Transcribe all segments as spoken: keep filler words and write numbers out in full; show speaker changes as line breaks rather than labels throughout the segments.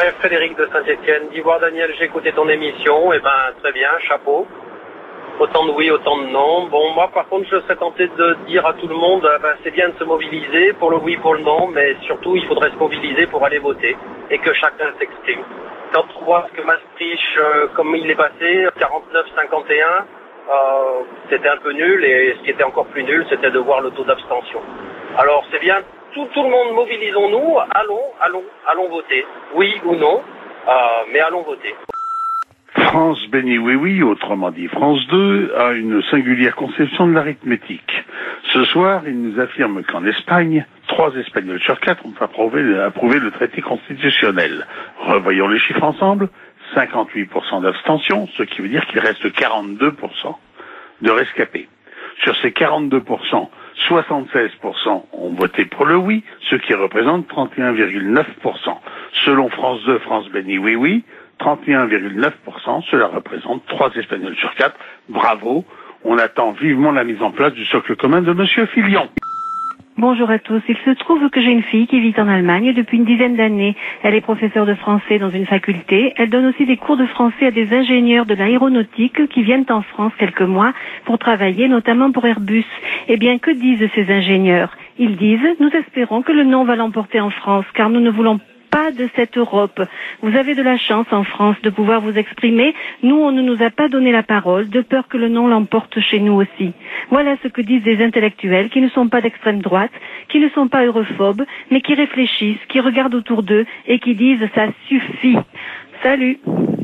Ouais, Frédéric de Saint-Etienne. Dis voir Daniel, j'ai écouté ton émission, et ben très bien, chapeau. Autant de oui, autant de non. Bon, moi par contre, je serais tenté de dire à tout le monde, ben, c'est bien de se mobiliser pour le oui, pour le non, mais surtout il faudrait se mobiliser pour aller voter et que chacun s'exprime. Quand on voit que Maastricht, euh, comme il est passé, quarante-neuf cinquante et un, euh, c'était un peu nul, et ce qui était encore plus nul, c'était de voir le taux d'abstention. Alors c'est bien, tout, tout le monde, mobilisons-nous, allons, allons, allons voter, oui ou non, euh, mais allons voter.
France béni oui oui, autrement dit France deux, a une singulière conception de l'arithmétique. Ce soir, il nous affirme qu'en Espagne, trois Espagnols sur quatre ont approuvé, approuvé le traité constitutionnel. Revoyons les chiffres ensemble. cinquante-huit pour cent d'abstention, ce qui veut dire qu'il reste quarante-deux pour cent de rescapés. Sur ces quarante-deux pour cent, soixante-seize pour cent ont voté pour le oui, ce qui représente trente et un virgule neuf pour cent. Selon France deux, France béni oui oui, trente et un virgule neuf pour cent, cela représente trois Espagnols sur quatre. Bravo, on attend vivement la mise en place du socle commun de Monsieur Fillon.
Bonjour à tous. Il se trouve que j'ai une fille qui vit en Allemagne depuis une dizaine d'années. Elle est professeure de français dans une faculté. Elle donne aussi des cours de français à des ingénieurs de l'aéronautique qui viennent en France quelques mois pour travailler, notamment pour Airbus. Eh bien, que disent ces ingénieurs? Ils disent, nous espérons que le non va l'emporter en France, car nous ne voulons pas de cette Europe. Vous avez de la chance en France de pouvoir vous exprimer. Nous, on ne nous a pas donné la parole, de peur que le non l'emporte chez nous aussi. Voilà ce que disent des intellectuels qui ne sont pas d'extrême droite, qui ne sont pas europhobes, mais qui réfléchissent, qui regardent autour d'eux et qui disent « ça suffit ». Salut.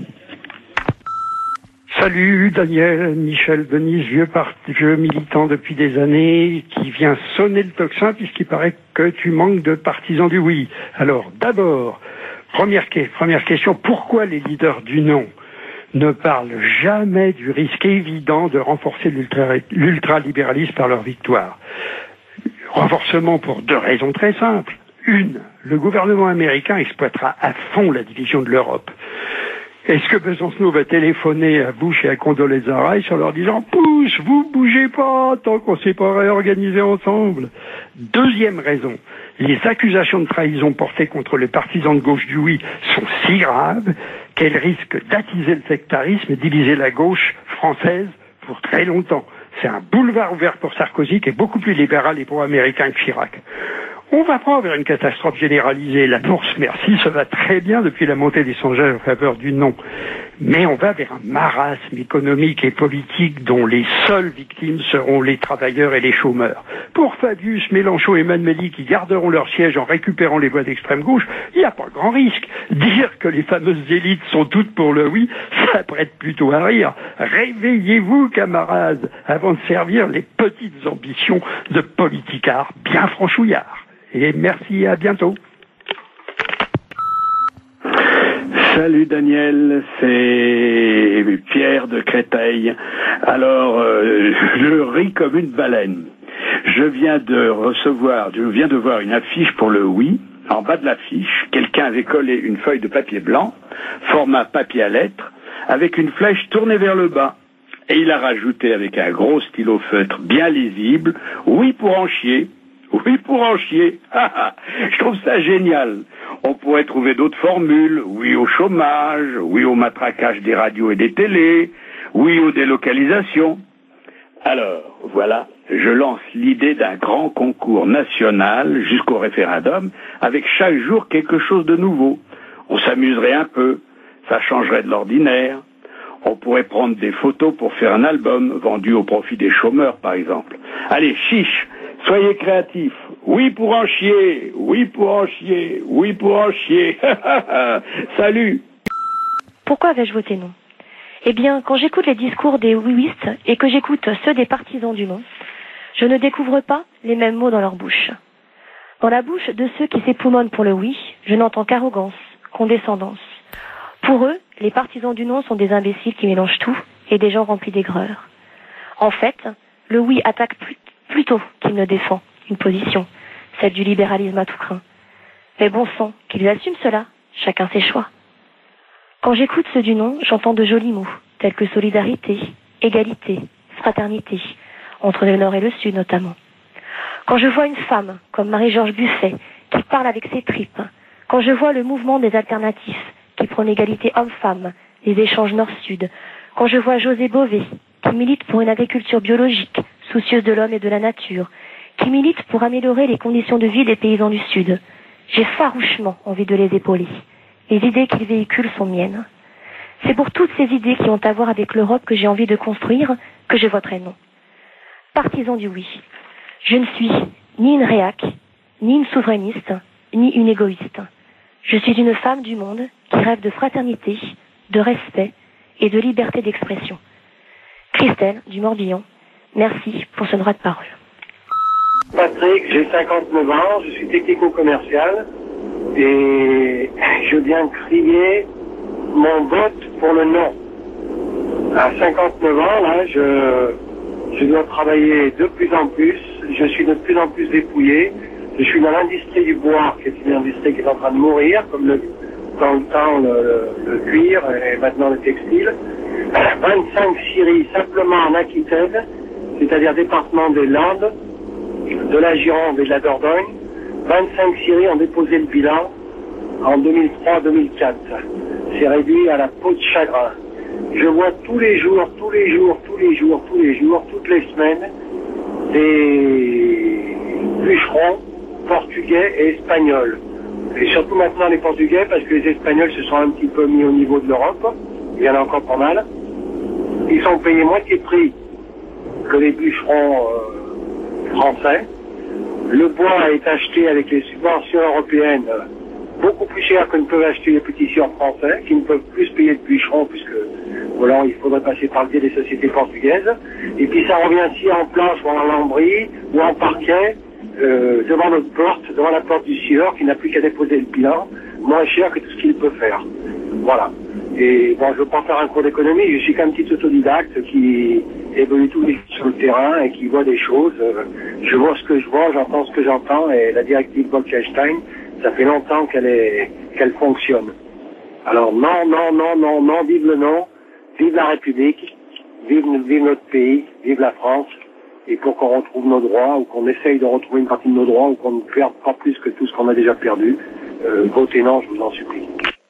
Salut Daniel, Michel Denis, vieux, part... vieux militant depuis des années, qui vient sonner le tocsin puisqu'il paraît que tu manques de partisans du oui. Alors d'abord, première, que... première question, pourquoi les leaders du non ne parlent jamais du risque évident de renforcer l'ultra... l'ultralibéralisme par leur victoire? Renforcement pour deux raisons très simples. Une, le gouvernement américain exploitera à fond la division de l'Europe. Est-ce que Besancenot va téléphoner à Bush et à Condoleezza Rice en leur disant « Pousse, vous bougez pas tant qu'on ne s'est pas réorganisé ensemble ». Deuxième raison, les accusations de trahison portées contre les partisans de gauche du oui sont si graves qu'elles risquent d'attiser le sectarisme et diviser la gauche française pour très longtemps. C'est un boulevard ouvert pour Sarkozy qui est beaucoup plus libéral et pro-américain que Chirac. On va pas vers une catastrophe généralisée. La bourse, merci, ça va très bien depuis la montée des sondages en faveur du non. Mais on va vers un marasme économique et politique dont les seules victimes seront les travailleurs et les chômeurs. Pour Fabius, Mélenchon et Manmeli qui garderont leur siège en récupérant les voix d'extrême gauche, il n'y a pas grand risque. Dire que les fameuses élites sont toutes pour le oui, ça prête plutôt à rire. Réveillez-vous, camarades, avant de servir les petites ambitions de politicards bien franchouillards. Et merci, à bientôt.
Salut Daniel, c'est Pierre de Créteil. Alors, euh, je ris comme une baleine. Je viens de recevoir, je viens de voir une affiche pour le oui. En bas de l'affiche, quelqu'un avait collé une feuille de papier blanc, format papier à lettres, avec une flèche tournée vers le bas. Et il a rajouté avec un gros stylo feutre bien lisible, oui pour en chier. Oui pour en chier. Je trouve ça génial. On pourrait trouver d'autres formules. Oui au chômage, oui au matraquage des radios et des télés, oui aux délocalisations. Alors, voilà, je lance l'idée d'un grand concours national jusqu'au référendum, avec chaque jour quelque chose de nouveau. On s'amuserait un peu, ça changerait de l'ordinaire. On pourrait prendre des photos pour faire un album, vendu au profit des chômeurs, par exemple. Allez, chiche, soyez créatifs. Oui pour en chier, oui pour en chier, oui pour en chier. Salut.
Pourquoi vais-je voter non? Eh bien, quand j'écoute les discours des oui-wistes et que j'écoute ceux des partisans du non, je ne découvre pas les mêmes mots dans leur bouche. Dans la bouche de ceux qui s'époumonnent pour le oui, je n'entends qu'arrogance, condescendance. Pour eux, les partisans du non sont des imbéciles qui mélangent tout et des gens remplis d'aigreur. En fait, le oui attaque plus, plutôt qu'il ne défend une position, celle du libéralisme à tout craint. Mais bon sang, qu'ils assument cela, chacun ses choix. Quand j'écoute ceux du non, j'entends de jolis mots, tels que solidarité, égalité, fraternité, entre le Nord et le Sud notamment. Quand je vois une femme, comme Marie-Georges Buffet, qui parle avec ses tripes, Quand je vois le mouvement des alternatifs qui prône l'égalité homme-femme, les échanges nord-sud, quand je vois José Bové qui milite pour une agriculture biologique, soucieuse de l'homme et de la nature, qui milite pour améliorer les conditions de vie des paysans du Sud, j'ai farouchement envie de les épauler. Les idées qu'ils véhiculent sont miennes. C'est pour toutes ces idées qui ont à voir avec l'Europe que j'ai envie de construire que je voterai non. Partisan du oui. Je ne suis ni une réac, ni une souverainiste, ni une égoïste. Je suis une femme du monde qui rêve de fraternité, de respect et de liberté d'expression. Christelle, du Morbihan, merci pour ce droit de parole.
Patrick, j'ai cinquante-neuf ans, je suis technico-commercial et je viens crier mon vote pour le non. À cinquante-neuf ans, là, je, je dois travailler de plus en plus, je suis de plus en plus dépouillé, je suis dans l'industrie du bois, qui est une industrie qui est en train de mourir, comme le, dans le temps le, le, le cuir et maintenant le textile. vingt-cinq scieries simplement en Aquitaine, c'est-à-dire département des Landes, de la Gironde et de la Dordogne. vingt-cinq scieries ont déposé le bilan en deux mille trois deux mille quatre. C'est réduit à la peau de chagrin. Je vois tous les jours, tous les jours, tous les jours, tous les jours, toutes les semaines, des bûcherons portugais et espagnols. Et surtout maintenant les portugais, parce que les espagnols se sont un petit peu mis au niveau de l'Europe. Il y en a encore pas mal. Ils sont payés moitié prix que les bûcherons euh, français. Le bois est acheté avec les subventions européennes beaucoup plus cher que ne peuvent acheter les petits scieurs français, qui ne peuvent plus se payer de bûcherons, puisque voilà, il faudrait passer par le biais des sociétés portugaises. Et puis ça revient si en planche ou en lambris ou en parquet, euh, devant notre porte, devant la porte du scieur, qui n'a plus qu'à déposer le bilan, moins cher que tout ce qu'il peut faire. Voilà. Et bon, je veux pas faire un cours d'économie, je suis qu'un petit autodidacte qui évolue tous les jours sur le terrain et qui voit des choses. Je vois ce que je vois, j'entends ce que j'entends, et la directive Bolkestein, ça fait longtemps qu'elle est, qu'elle fonctionne. Alors non, non, non, non, non, vive le non, vive la République, vive, vive notre pays, vive la France, et pour qu'on retrouve nos droits, ou qu'on essaye de retrouver une partie de nos droits, ou qu'on ne perde pas plus que tout ce qu'on a déjà perdu, euh, votez non, je vous en supplie.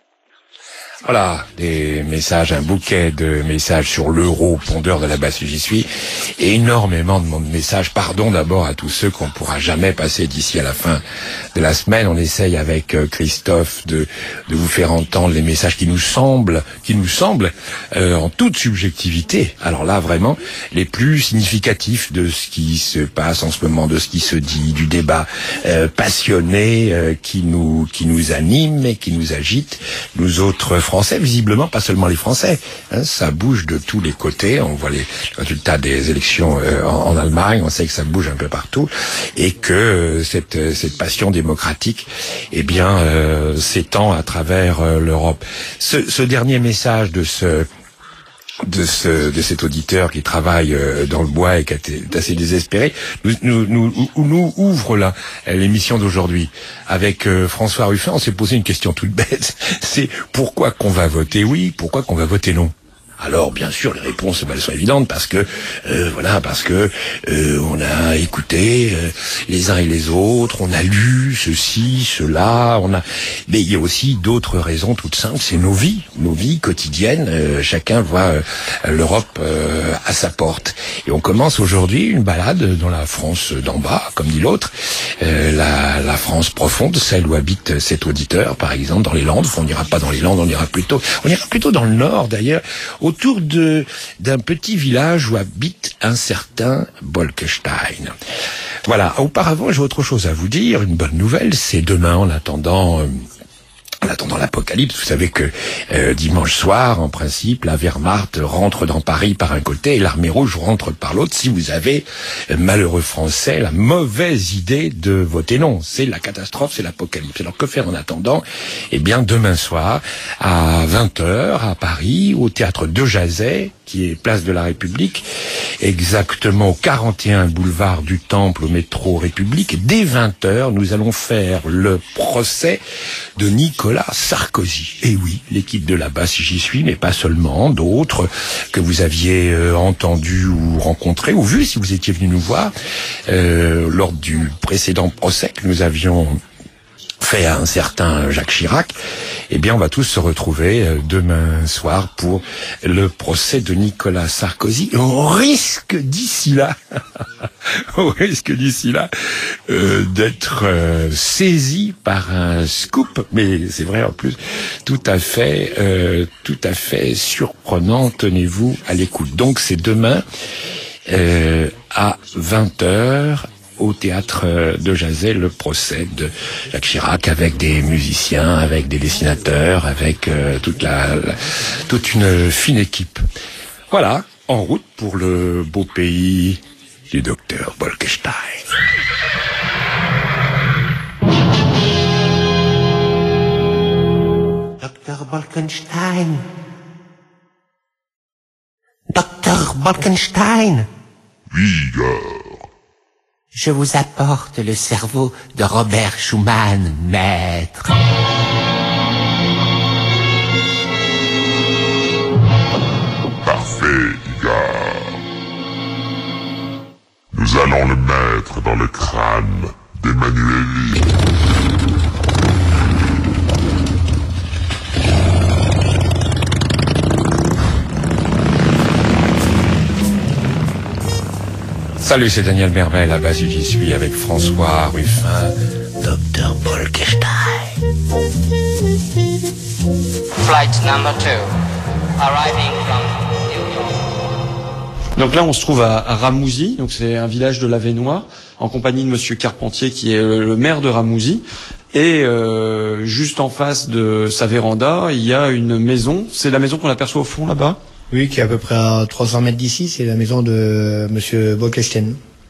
Voilà, des messages, un bouquet de messages sur l'euro, pondeur de la basse où j'y suis, et énormément de messages. Pardon d'abord à tous ceux qu'on ne pourra jamais passer d'ici à la fin de la semaine. On essaye avec Christophe de, de vous faire entendre les messages qui nous semblent, qui nous semblent euh, en toute subjectivité. Alors là, vraiment, les plus significatifs de ce qui se passe en ce moment, de ce qui se dit, du débat euh, passionné euh, qui nous qui nous anime et qui nous agite, nous autres Français, visiblement pas seulement les Français, hein, ça bouge de tous les côtés. On voit les résultats des élections euh, en, en Allemagne, on sait que ça bouge un peu partout et que euh, cette cette passion démocratique, eh bien, euh, s'étend à travers euh, l'Europe. Ce, ce dernier message de ce de ce de cet auditeur qui travaille euh, dans le bois et qui est assez désespéré nous nous nous, nous ouvre là l'émission d'aujourd'hui avec euh, François Ruffin. On s'est posé une question toute bête, c'est pourquoi qu'on va voter oui, pourquoi qu'on va voter non. Alors bien sûr les réponses ben, elles sont évidentes parce que euh, voilà parce que euh, on a écouté euh, les uns et les autres, on a lu ceci, cela, on a mais il y a aussi d'autres raisons toutes simples, c'est nos vies, nos vies quotidiennes, euh, chacun voit euh, l'Europe euh, à sa porte. Et on commence aujourd'hui une balade dans la France d'en bas, comme dit l'autre, euh, la, la France profonde, celle où habite cet auditeur par exemple dans les Landes. On n'ira pas dans les Landes, on ira plutôt on ira plutôt dans le nord d'ailleurs, autour de d'un petit village où habite un certain Bolkestein. Voilà, auparavant, j'ai autre chose à vous dire, une bonne nouvelle, c'est demain en attendant euh, en attendant l'apocalypse. Vous savez que euh, dimanche soir, en principe, la Wehrmacht rentre dans Paris par un côté et l'armée rouge rentre par l'autre. Si vous avez, euh, malheureux Français, la mauvaise idée de voter non, c'est la catastrophe, c'est l'apocalypse. Alors que faire en attendant? Eh bien, demain soir, à vingt heures, à Paris, au théâtre de Jazet, qui est place de la République, exactement au quarante et un boulevard du Temple, au métro République, dès vingt heures, nous allons faire le procès de Nicolas Sarkozy. Et oui, l'équipe de là-bas, si j'y suis, mais pas seulement, d'autres que vous aviez euh, entendus ou rencontrés, ou vus si vous étiez venu nous voir, euh, lors du précédent procès que nous avions fait fait à un certain Jacques Chirac, eh bien on va tous se retrouver demain soir pour le procès de Nicolas Sarkozy. On risque d'ici là, on risque d'ici là euh, d'être euh, saisi par un scoop, mais c'est vrai en plus, tout à fait, euh, tout à fait surprenant. Tenez-vous à l'écoute. Donc c'est demain euh, à vingt heures. Au théâtre de Jazet, le procès de Jacques Chirac, avec des musiciens, avec des dessinateurs, avec euh, toute la, la toute une fine équipe. Voilà, en route pour le beau pays du docteur Bolkestein.
docteur Bolkestein. docteur Bolkestein.
Oui, gars.
Je vous apporte le cerveau de Robert Schumann, maître.
Parfait, Igor. Nous allons le mettre dans le crâne d'Emmanuel.
Salut, c'est Daniel Mervel, à base j'y suis avec François Ruffin, docteur Bolkestein.
Flight number two, arriving from New York.
Donc là, on se trouve à, à Ramouzy, donc c'est un village de l'Avesnois, en compagnie de Monsieur Carpentier, qui est le maire de Ramouzy. Et euh, juste en face de sa véranda, il y a une maison. C'est la maison qu'on aperçoit au fond là-bas.
Oui, qui est à peu près à trois cents mètres d'ici, c'est la maison de Monsieur Bolkestein.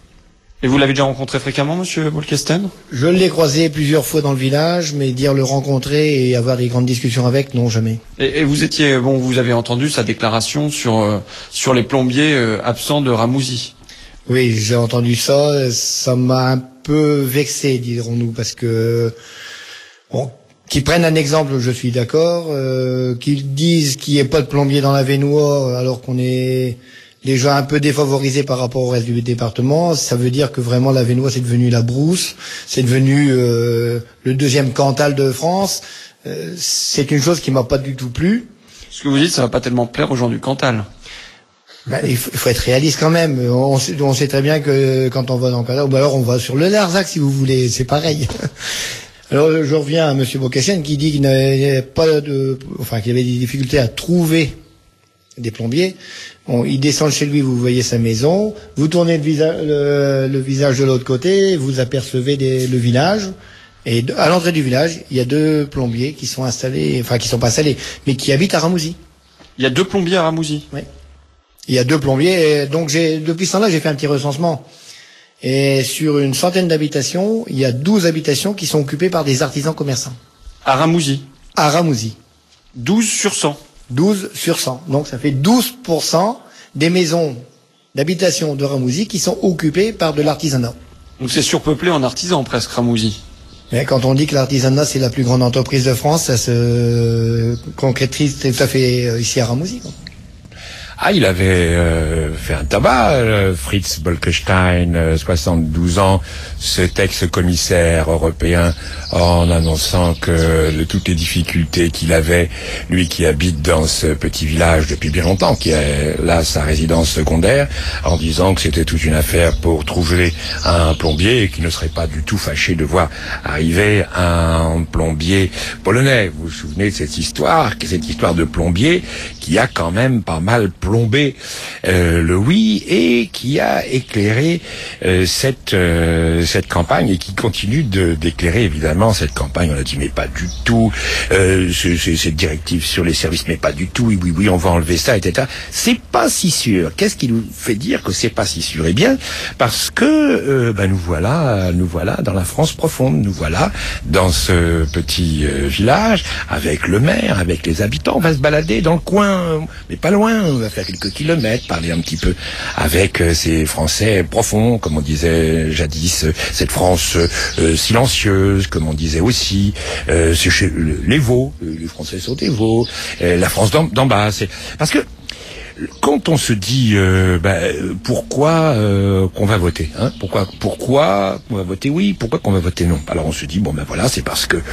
Et vous l'avez déjà rencontré fréquemment, Monsieur Bolkestein?
Je l'ai croisé plusieurs fois dans le village, mais dire le rencontrer et avoir des grandes discussions avec, non, jamais.
Et, et vous étiez, bon, vous avez entendu sa déclaration sur euh, sur les plombiers euh, absents de Ramouzy.
Oui, j'ai entendu ça, ça m'a un peu vexé, dirons-nous, parce que bon. Qu'ils prennent un exemple, je suis d'accord. Euh, qu'ils disent qu'il n'y ait pas de plombier dans l'Avesnois, alors qu'on est déjà un peu défavorisé par rapport au reste du département. Ça veut dire que vraiment l'Avesnois, c'est devenu la brousse, c'est devenu euh, le deuxième Cantal de France. Euh, c'est une chose qui m'a pas du tout plu.
Ce que vous dites, ça va pas tellement plaire aux gens du Cantal.
Ben, il, faut, il faut être réaliste quand même. On sait, on sait très bien que quand on va dans le Cantal, ou alors on va sur le Larzac si vous voulez, c'est pareil. Alors je reviens à Monsieur Bolkestein qui dit qu'il n'avait pas de, enfin qu'il avait des difficultés à trouver des plombiers. Bon, il descend chez lui, vous voyez sa maison, vous tournez le, visa, le, le visage de l'autre côté, vous apercevez des, le village, et de, à l'entrée du village, il y a deux plombiers qui sont installés, enfin qui sont pas installés, mais qui habitent à Ramouzy.
Il y a deux plombiers à Ramouzy.
Oui. Il y a deux plombiers, et donc j'ai depuis ce temps-là j'ai fait un petit recensement. Et sur une centaine d'habitations, il y a douze habitations qui sont occupées par des artisans commerçants.
À Ramouzy.
À Ramouzy.
douze sur cent.
douze sur cent. Donc ça fait douze pour cent des maisons d'habitation de Ramouzy qui sont occupées par de l'artisanat.
Donc c'est surpeuplé en artisans presque, Ramouzy.
Et quand on dit que l'artisanat c'est la plus grande entreprise de France, ça se concrétise tout à fait ici à Ramouzy, quoi.
Ah, il avait euh, fait un tabac, euh, Fritz Bolkestein, euh, soixante-douze ans, cet ex-commissaire européen, en annonçant que de toutes les difficultés qu'il avait, lui qui habite dans ce petit village depuis bien longtemps, qui a là sa résidence secondaire, en disant que c'était toute une affaire pour trouver un plombier et qu'il ne serait pas du tout fâché de voir arriver un plombier polonais. Vous vous souvenez de cette histoire, cette histoire de plombier qui a quand même pas mal plombé euh, le oui et qui a éclairé euh, cette euh, cette campagne et qui continue de d'éclairer évidemment cette campagne. On a dit mais pas du tout euh, c'est, c'est, cette directive sur les services, mais pas du tout, oui oui oui on va enlever ça, et cetera. C'est pas si sûr. Qu'est-ce qui nous fait dire que c'est pas si sûr? Eh bien parce que euh, ben nous voilà nous voilà dans la France profonde, nous voilà dans ce petit euh, village avec le maire, avec les habitants. On va se balader dans le coin, mais pas loin, on va faire quelques kilomètres, parler un petit peu avec euh, ces Français profonds, comme on disait jadis, euh, cette France euh, silencieuse, comme on disait aussi, euh, chez, les veaux, les Français sont des veaux, euh, la France d'en, d'en bas. C'est, parce que quand on se dit euh, bah, pourquoi euh, qu'on va voter, hein, pourquoi pourquoi on va voter oui, pourquoi qu'on va voter non. Alors on se dit bon ben voilà, c'est parce que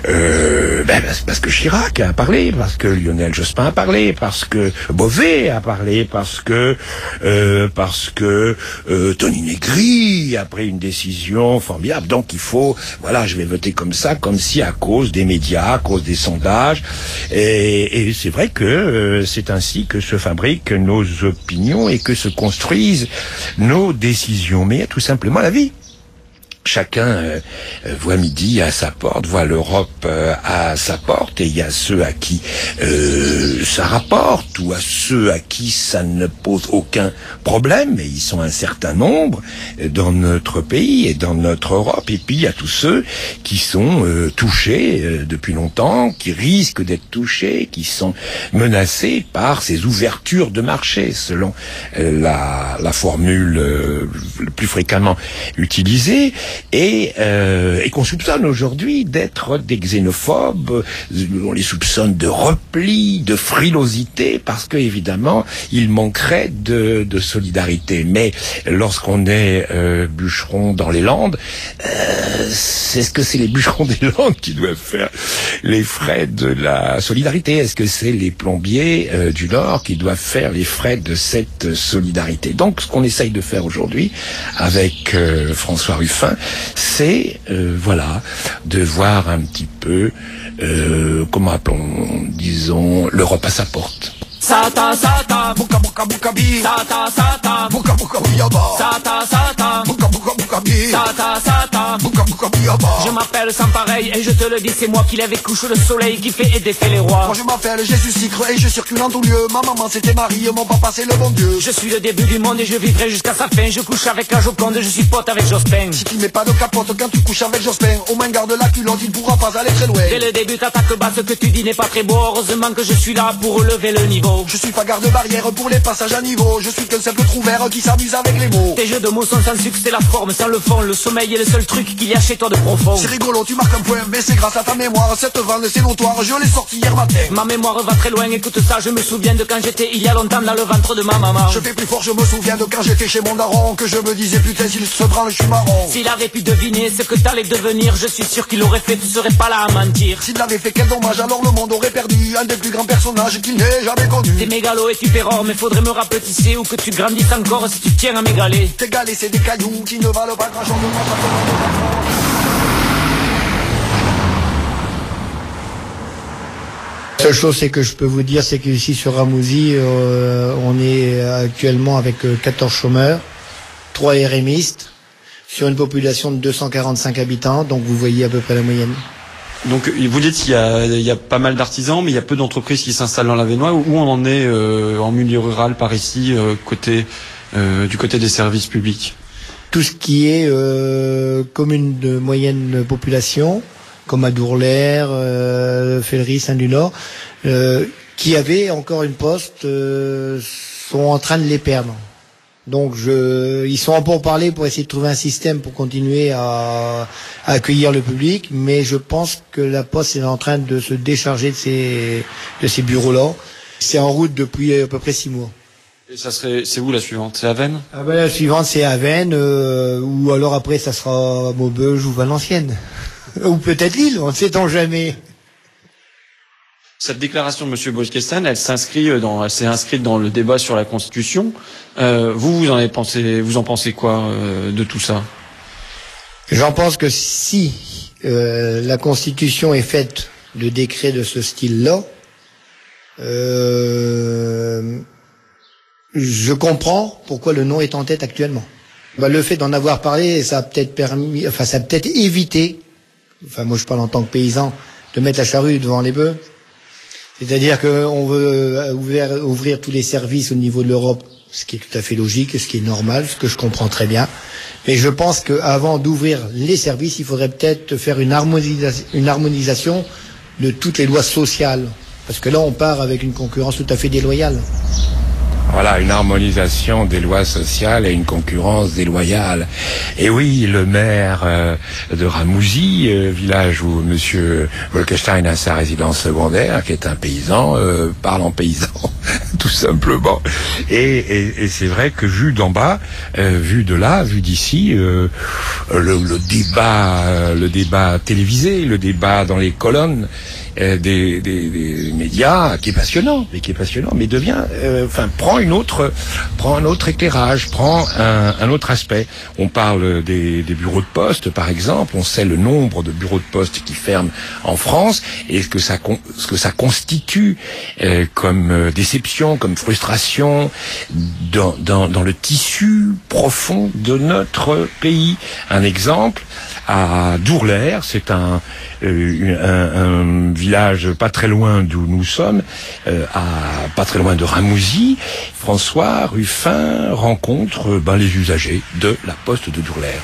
euh, ben, c'est parce que Chirac a parlé, parce que Lionel Jospin a parlé, parce que Beauvais a parlé, parce que euh, parce que euh, Tony Negri a pris une décision formidable. Donc il faut voilà, je vais voter comme ça, comme si à cause des médias, à cause des sondages. Et, et c'est vrai que euh, c'est ainsi que se fabriquent nos opinions et que se construisent nos décisions. Mais il y a tout simplement la vie. Chacun euh, voit midi à sa porte, voit l'Europe euh, à sa porte, et il y a ceux à qui euh, ça rapporte, ou à ceux à qui ça ne pose aucun problème, et ils sont un certain nombre dans notre pays et dans notre Europe, et puis il y a tous ceux qui sont euh, touchés euh, depuis longtemps, qui risquent d'être touchés, qui sont menacés par ces ouvertures de marché, selon euh, la, la formule euh, le plus fréquemment utilisée. Et, euh, et qu'on soupçonne aujourd'hui d'être des xénophobes, on les soupçonne de repli, de frilosité, parce que évidemment il manquerait de, de solidarité. Mais lorsqu'on est euh, bûcheron dans les Landes, euh, c'est ce que c'est les bûcherons des Landes qui doivent faire les frais de la solidarité? Est-ce que c'est les plombiers euh, du Nord qui doivent faire les frais de cette solidarité? Donc ce qu'on essaye de faire aujourd'hui avec euh, François Ruffin, c'est euh, voilà, de voir un petit peu euh, comment appelons, disons, l'Europe à sa porte.
Sata sata buka buka buka bi sata sata buka buka biyaba sata sata buka buka buka bi sata sata buka buka biyaba. Je m'appelle sans pareil et je te le dis, c'est moi qui lève et couche le soleil, qui fait et défait les rois.
Moi je m'appelle Jésus Sucre et je circule en tout lieu. Ma maman c'était Marie, mon papa c'est le bon Dieu.
Je suis le début du monde et je vivrai jusqu'à sa fin. Je couche avec la Joconde, je suis pote avec Jospin.
Si tu mets pas de capote quand tu couches avec Jospin, au moins garde la culotte, il pourra pas aller très loin.
Dès le début t'attaques bas, ce que tu dis n'est pas très beau. Heureusement que je suis là pour relever le niveau.
Je suis pas garde-barrière pour les passages à niveau. Je suis qu'un simple trouvère qui s'amuse avec les mots.
Tes jeux de mots sont sans sucre, c'est la forme, sans le fond. Le sommeil est le seul truc qu'il y a chez toi de profond.
C'est rigolo, tu marques un point, mais c'est grâce à ta mémoire. Cette vanne, c'est notoire, je l'ai sortie hier matin.
Ma mémoire va très loin, écoute ça, je me souviens de quand j'étais il y a longtemps dans le ventre de ma maman.
Je fais plus fort, je me souviens de quand j'étais chez mon daron, que je me disais putain s'il se branle, je suis marron.
S'il avait pu deviner ce que t'allais devenir, je suis sûr qu'il l'aurait fait, tu serais pas là à mentir.
S'il l'avait fait, quel dommage, alors le monde aurait perdu un des plus grands personnages qu'il n'ait jamais connu.
T'es mégalo et tu pérores, mais faudrait me rapetisser ou que tu grandisses encore si tu tiens à m'égaler.
Tes galets c'est des cailloux qui ne valent pas grand chose.
La seule chose c'est que je peux vous dire, c'est qu'ici sur Ramouzy, euh, on est actuellement avec quatorze chômeurs, trois RMistes, sur une population de deux cent quarante-cinq habitants, donc vous voyez à peu près la moyenne.
Donc vous dites qu'il y a, il y a pas mal d'artisans, mais il y a peu d'entreprises qui s'installent dans l'Avesnois. Où on en est euh, en milieu rural par ici, euh, côté euh, du côté des services publics?
Tout ce qui est euh, commune de moyenne population, comme à Dourlers, euh, Fellery, Saint-du-Nord, euh, qui avaient encore une poste, euh, sont en train de les perdre. Donc je, ils sont en pourparlers pour essayer de trouver un système pour continuer à, à accueillir le public, mais je pense que la Poste est en train de se décharger de ces, de ces bureaux-là. C'est en route depuis à peu près six mois.
Et ça serait, c'est où la suivante? C'est Avesnes?
Ah ben la suivante c'est Avesnes, euh, ou alors après ça sera Maubeuge ou Valenciennes. Ou peut-être Lille, on ne sait-on jamais.
Cette déclaration de M. Boesquestan, elle s'inscrit dans, elle s'est inscrite dans le débat sur la Constitution. Euh, vous, vous en avez pensé, vous en pensez quoi euh, de tout ça?
J'en pense que si euh, la Constitution est faite de décrets de ce style-là, euh, je comprends pourquoi le non est en tête actuellement. Bah, le fait d'en avoir parlé, ça a peut-être permis, enfin ça a peut-être évité, enfin moi je parle en tant que paysan, de mettre la charrue devant les bœufs. C'est-à-dire qu'on veut ouvrir, ouvrir tous les services au niveau de l'Europe, ce qui est tout à fait logique, ce qui est normal, ce que je comprends très bien. Mais je pense qu'avant d'ouvrir les services, il faudrait peut-être faire une harmonisation, une harmonisation de toutes les lois sociales. Parce que là, on part avec une concurrence tout à fait déloyale.
Voilà, une harmonisation des lois sociales et une concurrence déloyale. Et oui, le maire euh, de Ramouzy, euh, village où Monsieur Bolkestein a sa résidence secondaire, qui est un paysan, euh, parle en paysan, tout simplement. Et, et, et c'est vrai que vu d'en bas, euh, vu de là, vu d'ici, euh, le, le débat, euh, le débat télévisé, le débat dans les colonnes, Des, des, des médias qui est passionnant, mais qui est passionnant, mais devient, euh, enfin, prend une autre, prend un autre éclairage, prend un, un autre aspect. On parle des, des bureaux de poste, par exemple. On sait le nombre de bureaux de poste qui ferment en France et ce que ça, ce que ça constitue euh, comme euh, déception, comme frustration dans, dans, dans le tissu profond de notre pays. Un exemple à Dourlers, c'est un, euh, un, un village pas très loin d'où nous sommes, euh, à pas très loin de Ramouzy. François Ruffin rencontre ben, les usagers de la poste de Dourlers.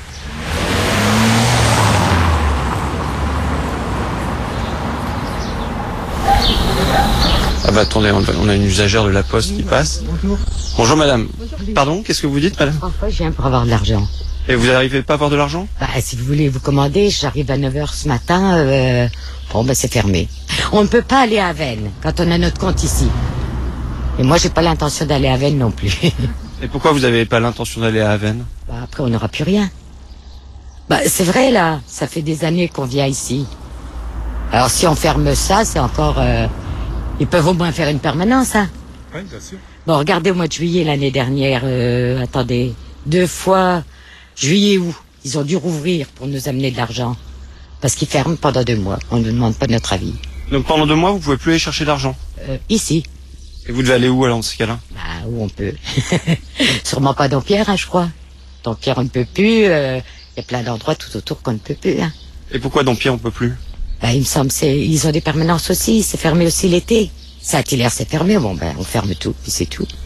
Ah bah attendez, on a une usagère de la poste qui passe.
Bonjour.
Bonjour madame. Pardon, qu'est-ce que vous dites madame?
Enfin, je viens pour avoir de l'argent.
Et vous n'arrivez pas à avoir de l'argent?
Bah, si vous voulez vous commander, j'arrive à neuf heures ce matin, euh, bon, bah, c'est fermé. On ne peut pas aller à Avène quand on a notre compte ici. Et moi, j'ai pas l'intention d'aller à Avène non plus.
Et pourquoi vous n'avez pas l'intention d'aller à Avène?
Bah, après, on n'aura plus rien. Bah, c'est vrai, là, ça fait des années qu'on vient ici. Alors, si on ferme ça, c'est encore, euh, ils peuvent au moins faire une permanence, hein.
Oui, bien sûr.
Bon, regardez au mois de juillet l'année dernière, euh, attendez, deux fois, juillet août, ils ont dû rouvrir pour nous amener de l'argent. Parce qu'ils ferment pendant deux mois. On ne nous demande pas notre avis.
Donc pendant deux mois, vous pouvez plus aller chercher d'argent?
euh, Ici.
Et vous devez aller où alors dans ce cas-là?
Bah, où on peut. Sûrement pas Dampierre, hein, je crois. Dampierre, on ne peut plus. Il euh, y a plein d'endroits tout autour qu'on ne peut plus. Hein.
Et pourquoi Dampierre, on peut plus?
Bah, il me semble c'est ils ont des permanences aussi. C'est fermé aussi l'été. Saint-Hilaire, c'est fermé. Bon, ben, on ferme tout, puis c'est tout.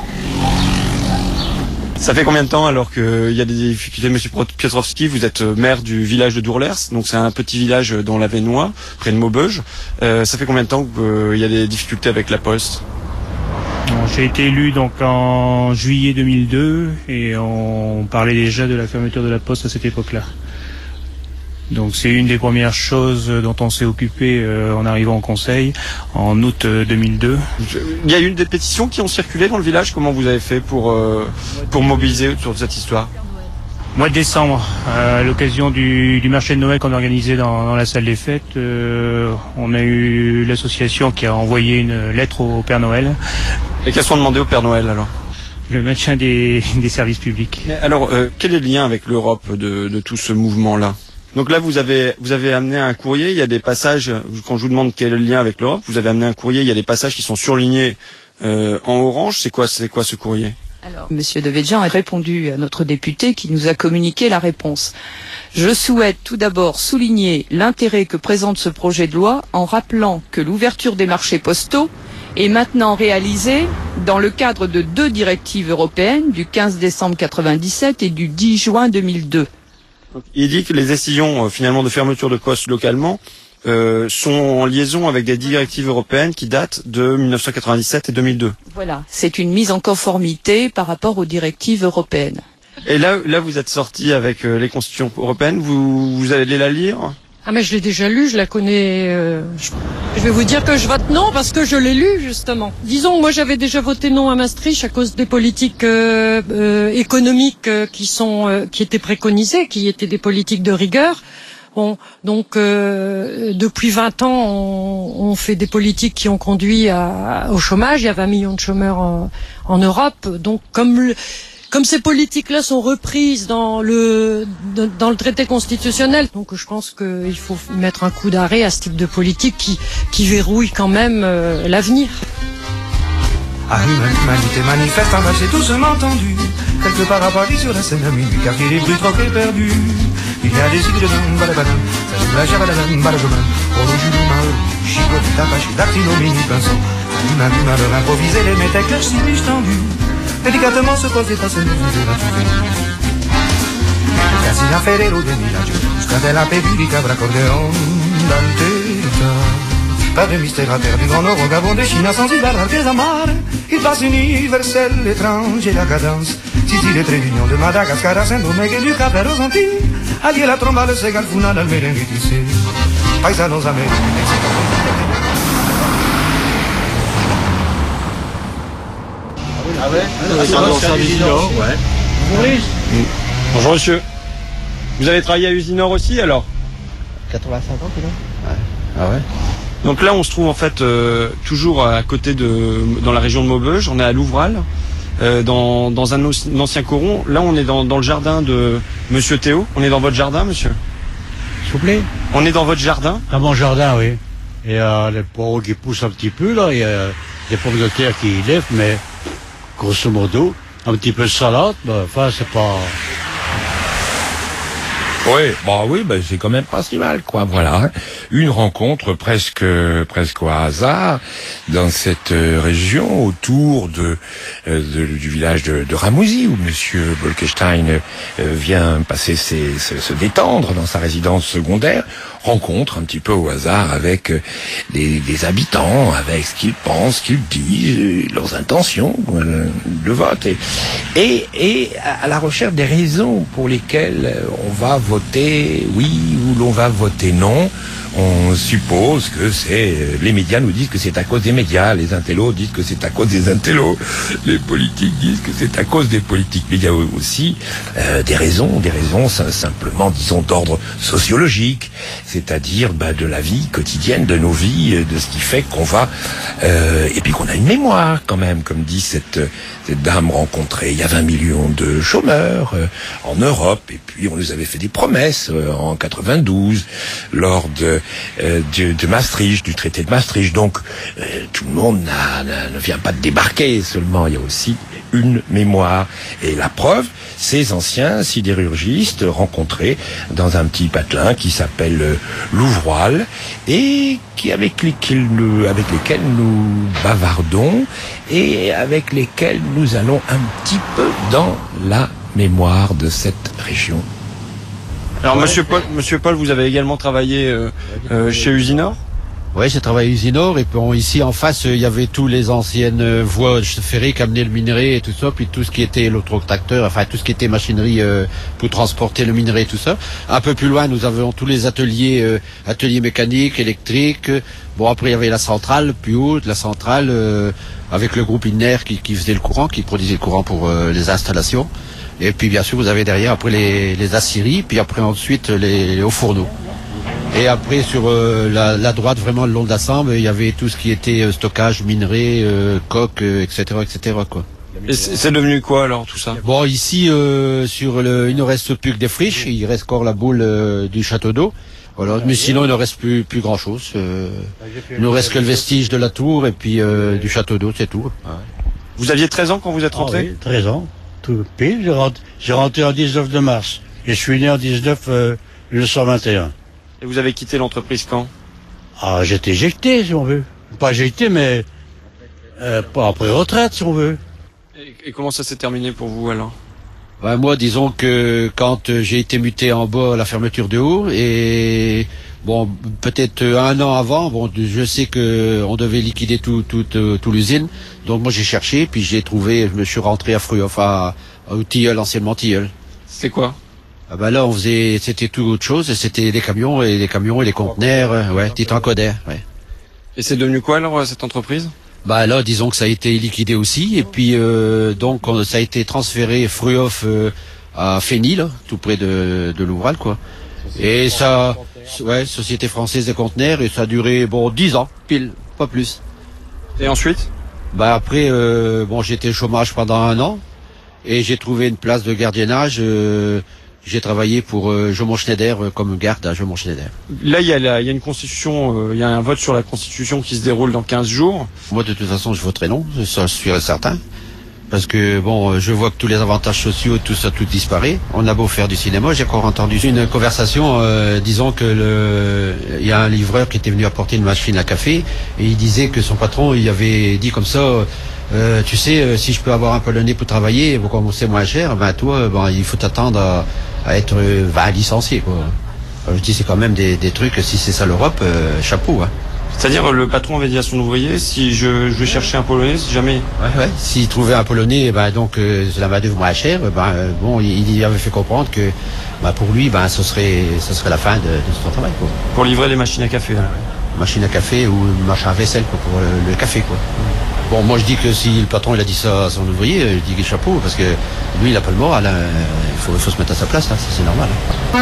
Ça fait combien de temps alors qu'il y a des difficultés, Monsieur Piotrowski? Vous êtes maire du village de Dourlers, donc c'est un petit village dans la Vénois, près de Maubeuge. Euh, ça fait combien de temps qu'il euh, y a des difficultés avec la Poste?
J'ai été élu donc en juillet deux mille deux et on parlait déjà de la fermeture de la Poste à cette époque-là. Donc c'est une des premières choses dont on s'est occupé euh, en arrivant au Conseil en août euh, deux mille deux.
Il y a eu des pétitions qui ont circulé dans le village. Comment vous avez fait pour, euh, pour mobiliser autour de cette histoire?
Mois de décembre, à l'occasion du, du marché de Noël qu'on a organisé dans, dans la salle des fêtes, euh, on a eu l'association qui a envoyé une lettre au Père Noël.
Et qu'est-ce qu'on demandait au Père Noël alors?
Le maintien des, des services publics.
Mais alors, euh, quel est le lien avec l'Europe de, de tout ce mouvement-là? Donc là, vous avez, vous avez amené un courrier, il y a des passages, quand je vous demande quel est le lien avec l'Europe, vous avez amené un courrier, il y a des passages qui sont surlignés euh, en orange. C'est quoi, c'est quoi ce courrier?
Alors, Monsieur Devedjian a répondu à notre député qui nous a communiqué la réponse. Je souhaite tout d'abord souligner l'intérêt que présente ce projet de loi en rappelant que l'ouverture des marchés postaux est maintenant réalisée dans le cadre de deux directives européennes du quinze décembre quatre-vingt-dix-sept et du dix juin deux mille deux.
Il dit que les décisions euh, finalement de fermeture de postes localement euh, sont en liaison avec des directives européennes qui datent de mille neuf cent quatre-vingt-dix-sept et deux mille deux.
Voilà, c'est une mise en conformité par rapport aux directives européennes.
Et là, là vous êtes sorti avec euh, les constitutions européennes, vous, vous allez la lire?
Ah mais je l'ai déjà lu, je la connais. Euh, je, je vais vous dire que je vote non parce que je l'ai lu justement. Disons, moi j'avais déjà voté non à Maastricht à cause des politiques euh, euh, économiques euh, qui sont euh, qui étaient préconisées, qui étaient des politiques de rigueur. Bon, donc euh, depuis vingt ans, on, on fait des politiques qui ont conduit à, au chômage. Il y a vingt millions de chômeurs en, en Europe. Donc comme le, Comme ces politiques-là sont reprises dans le dans le traité constitutionnel, donc je pense qu'il faut mettre un coup d'arrêt à ce type de politique qui qui verrouille quand même euh, l'avenir.
Ah, l'humanité manifeste, en bas j'ai doucement tendu, quelque part à Paris sur la scène à minuit, quartier des bruits troqués perdus. Il y a des îles de dame, balabadam, ça joue la jabaladam, balajoman, pour le jus du mal, chicoté, tapaché, dactylo, mini pinceau, une à une à leur improviser les métèques, leurs cimiges tendus. Délicatement se pose à se lever de la fusée. Casi la ferero de Milagro, buscate la pedulica, braccordeon, danteta. pas de mystère à terre du Grand Nord au Gabon, de Chine à Zanzibar, à Mare. Il passe universel, étrange et la cadence. Sicile et Réunion, de Madagascar à Saint-Domingue et du Cap-Vert aux Antilles. Allier la tromba, le ségal, founal, le merengue tissé. Paisanos américains.
Ah ouais, ah, dans service Usinor, ouais.
Oui. Mmh. Bonjour monsieur. Vous avez travaillé à Usinor aussi alors?
quatre-vingt-cinq ans, tu vois.
Ouais. Ah ouais. Donc là on se trouve en fait euh, toujours à côté de, dans la région de Maubeuge, on est à Louvral, euh, dans, dans un, un ancien coron. Là on est dans, dans le jardin de monsieur Théo. On est dans votre jardin monsieur?
S'il vous plaît.
On est dans votre jardin?
Dans mon jardin, oui. Il y a les poireaux qui poussent un petit peu là, il y a des pommes de terre qui lèvent, mais grosso modo, un petit peu de salade, ben, enfin c'est pas...
Oui, bah oui, bah c'est quand même pas si mal, quoi. Voilà, une rencontre presque, presque au hasard dans cette euh, région autour de, euh, de du village de, de Ramouzy où Monsieur Bolkestein euh, vient passer ses, se, se détendre dans sa résidence secondaire. Rencontre un petit peu au hasard avec euh, des, des habitants, avec ce qu'ils pensent, ce qu'ils disent, euh, leurs intentions, euh, le vote, et, et, et à la recherche des raisons pour lesquelles on va voter oui ou l'on va voter non. On suppose que c'est, les médias nous disent que c'est à cause des médias, les intellos disent que c'est à cause des intellos, les politiques disent que c'est à cause des politiques. Mais il y a aussi euh, des raisons, des raisons simplement, disons, d'ordre sociologique, c'est-à-dire bah, de la vie quotidienne, de nos vies, de ce qui fait qu'on va... Euh, et puis qu'on a une mémoire quand même, comme dit cette, cette dame rencontrée. Il y a vingt millions de chômeurs euh, en Europe, et puis on nous avait fait des promesses euh, en quatre-vingt-douze, lors de... Euh, de, de Maastricht, du traité de Maastricht. Donc euh, tout le monde n'a, n'a, ne vient pas de débarquer seulement, il y a aussi une mémoire. Et la preuve, ces anciens sidérurgistes rencontrés dans un petit patelin qui s'appelle euh, Louvral et qui, avec, lesquels nous, avec lesquels nous bavardons et avec lesquels nous allons un petit peu dans la mémoire de cette région.
Alors, ouais, monsieur Paul, monsieur Paul, vous avez également travaillé euh, euh, chez Usinor?
Oui, j'ai travaillé à Usinor, et bon, ici en face, il y avait tous les anciennes voies ferrées qui amenaient le minerai et tout ça, puis tout ce qui était l'autotracteur, enfin tout ce qui était machinerie euh, pour transporter le minerai et tout ça. Un peu plus loin, nous avions tous les ateliers, euh, ateliers mécaniques, électriques. Bon, après il y avait la centrale, plus haute, la centrale euh, avec le groupe Inner qui, qui faisait le courant, qui produisait le courant pour euh, les installations. Et puis bien sûr vous avez derrière après les, les aciéries, puis après ensuite les, les hauts fourneaux. Et après sur euh, la, la droite vraiment le long de la Sambre, il y avait tout ce qui était euh, stockage, minerai, euh, coque, euh, et cetera, et cetera quoi.
Et c'est devenu quoi alors tout ça?
Bon ici euh, sur le, il ne reste plus que des friches, il reste encore la boule euh, du château d'eau. Voilà, mais sinon il ne reste plus plus grand chose. Euh, il ne reste que le vestige de la tour et puis euh, du château d'eau, c'est tout.
Vous aviez treize ans quand vous êtes rentré?
Ah oui, treize ans. Tout pile, j'ai rentré, j'ai rentré en dix-neuf de mars. Et je suis né en dix-neuf mille neuf cent vingt et un.
Et vous avez quitté l'entreprise quand?
Ah, j'étais éjecté, si on veut. Pas éjecté, mais euh, pas après retraite, si on veut.
Et, et comment ça s'est terminé pour vous alors?
Ben, moi, disons que quand euh, j'ai été muté en bas à la fermeture de haut, et bon, peut-être un an avant, bon, je sais que on devait liquider tout, tout, tout, tout l'usine. Donc moi j'ai cherché, puis j'ai trouvé, je me suis rentré à Fruoff, à, à Tilleul, anciennement Tilleul.
C'est quoi?
Ah ben là on faisait, c'était tout autre chose, c'était les camions et les camions et les conteneurs, euh, ouais, Titan Coder, ouais.
Et c'est devenu quoi alors cette entreprise?
Bah là disons que ça a été liquidé aussi, et puis euh, donc on, ça a été transféré Fruoff euh, à Fény, là, tout près de, de Louvral quoi. Et ça, ouais, Société Française des Conteneurs, et ça a duré bon dix ans, pile, pas plus.
Et ensuite?
Bah après, euh, bon, j'étais au chômage pendant un an et j'ai trouvé une place de gardiennage. Euh, j'ai travaillé pour euh, Jomon Schneider euh, comme garde à Jomon Schneider.
Là, il y a, la, il y a une constitution, euh, il y a un vote sur la constitution qui se déroule dans quinze jours.
Moi, de toute façon, je voterai non, ça je suis certain. Parce que bon, je vois que tous les avantages sociaux, tout ça, tout disparaît. On a beau faire du cinéma, j'ai encore entendu une conversation, euh, disons que le, il y a un livreur qui était venu apporter une machine à café et il disait que son patron, il avait dit comme ça, euh, tu sais, si je peux avoir un Polonais pour travailler, pour commencer moins cher, ben toi, ben il faut t'attendre à, à être vingt licencié quoi. Alors, je dis c'est quand même des, des trucs. Si c'est ça l'Europe, euh, chapeau. Hein.
C'est-à-dire, le patron avait dit à son ouvrier, si je, je vais chercher un Polonais, si jamais...
Ouais, ouais. S'il trouvait un Polonais, ben, donc, euh, c'est la main-d'œuvre moins chère, ben, euh, bon, il, il avait fait comprendre que, ben, pour lui, ben, ce serait, ce serait la fin de, de son travail, quoi.
Pour livrer les machines à café, hein.
Machine à café ou machin à vaisselle, quoi, pour le, le café, quoi. Bon, moi, je dis que si le patron, il a dit ça à son ouvrier, je dis chapeau, parce que lui, il a pas le moral, hein. Il faut, il faut se mettre à sa place, là, ça, c'est normal, hein.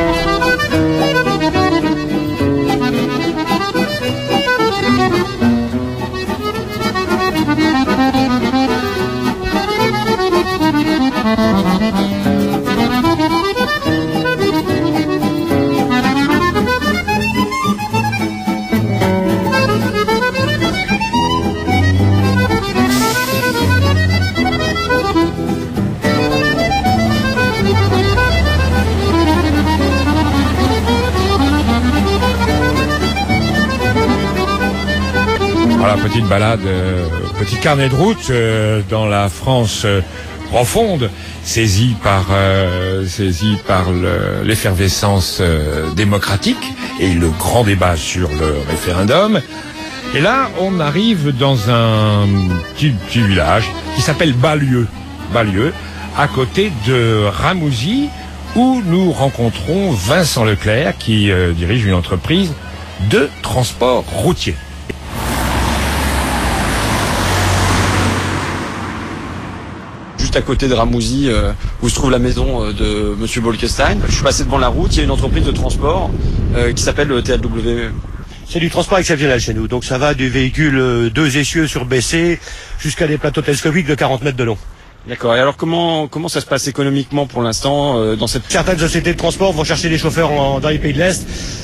Voilà, petite balade, euh, petit carnet de route euh, dans la France euh, profonde, saisie par, euh, saisie par le, l'effervescence euh, démocratique et le grand débat sur le référendum. Et là, on arrive dans un petit, petit village qui s'appelle Ballieu, Ballieu, à côté de Ramouzy, où nous rencontrons Vincent Leclerc, qui euh, dirige une entreprise de transport routier.
Juste à côté de Ramouzy, euh, où se trouve la maison euh, de Monsieur Bolkestein. Je suis passé devant la route, il y a une entreprise de transport euh, qui s'appelle le T A W.
C'est du transport exceptionnel chez nous, donc ça va du véhicule euh, deux essieux surbaissés jusqu'à des plateaux télescopiques de quarante mètres de long.
D'accord, et alors comment comment ça se passe économiquement pour l'instant euh, dans cette...
Certaines sociétés de transport vont chercher des chauffeurs en, dans les pays de l'Est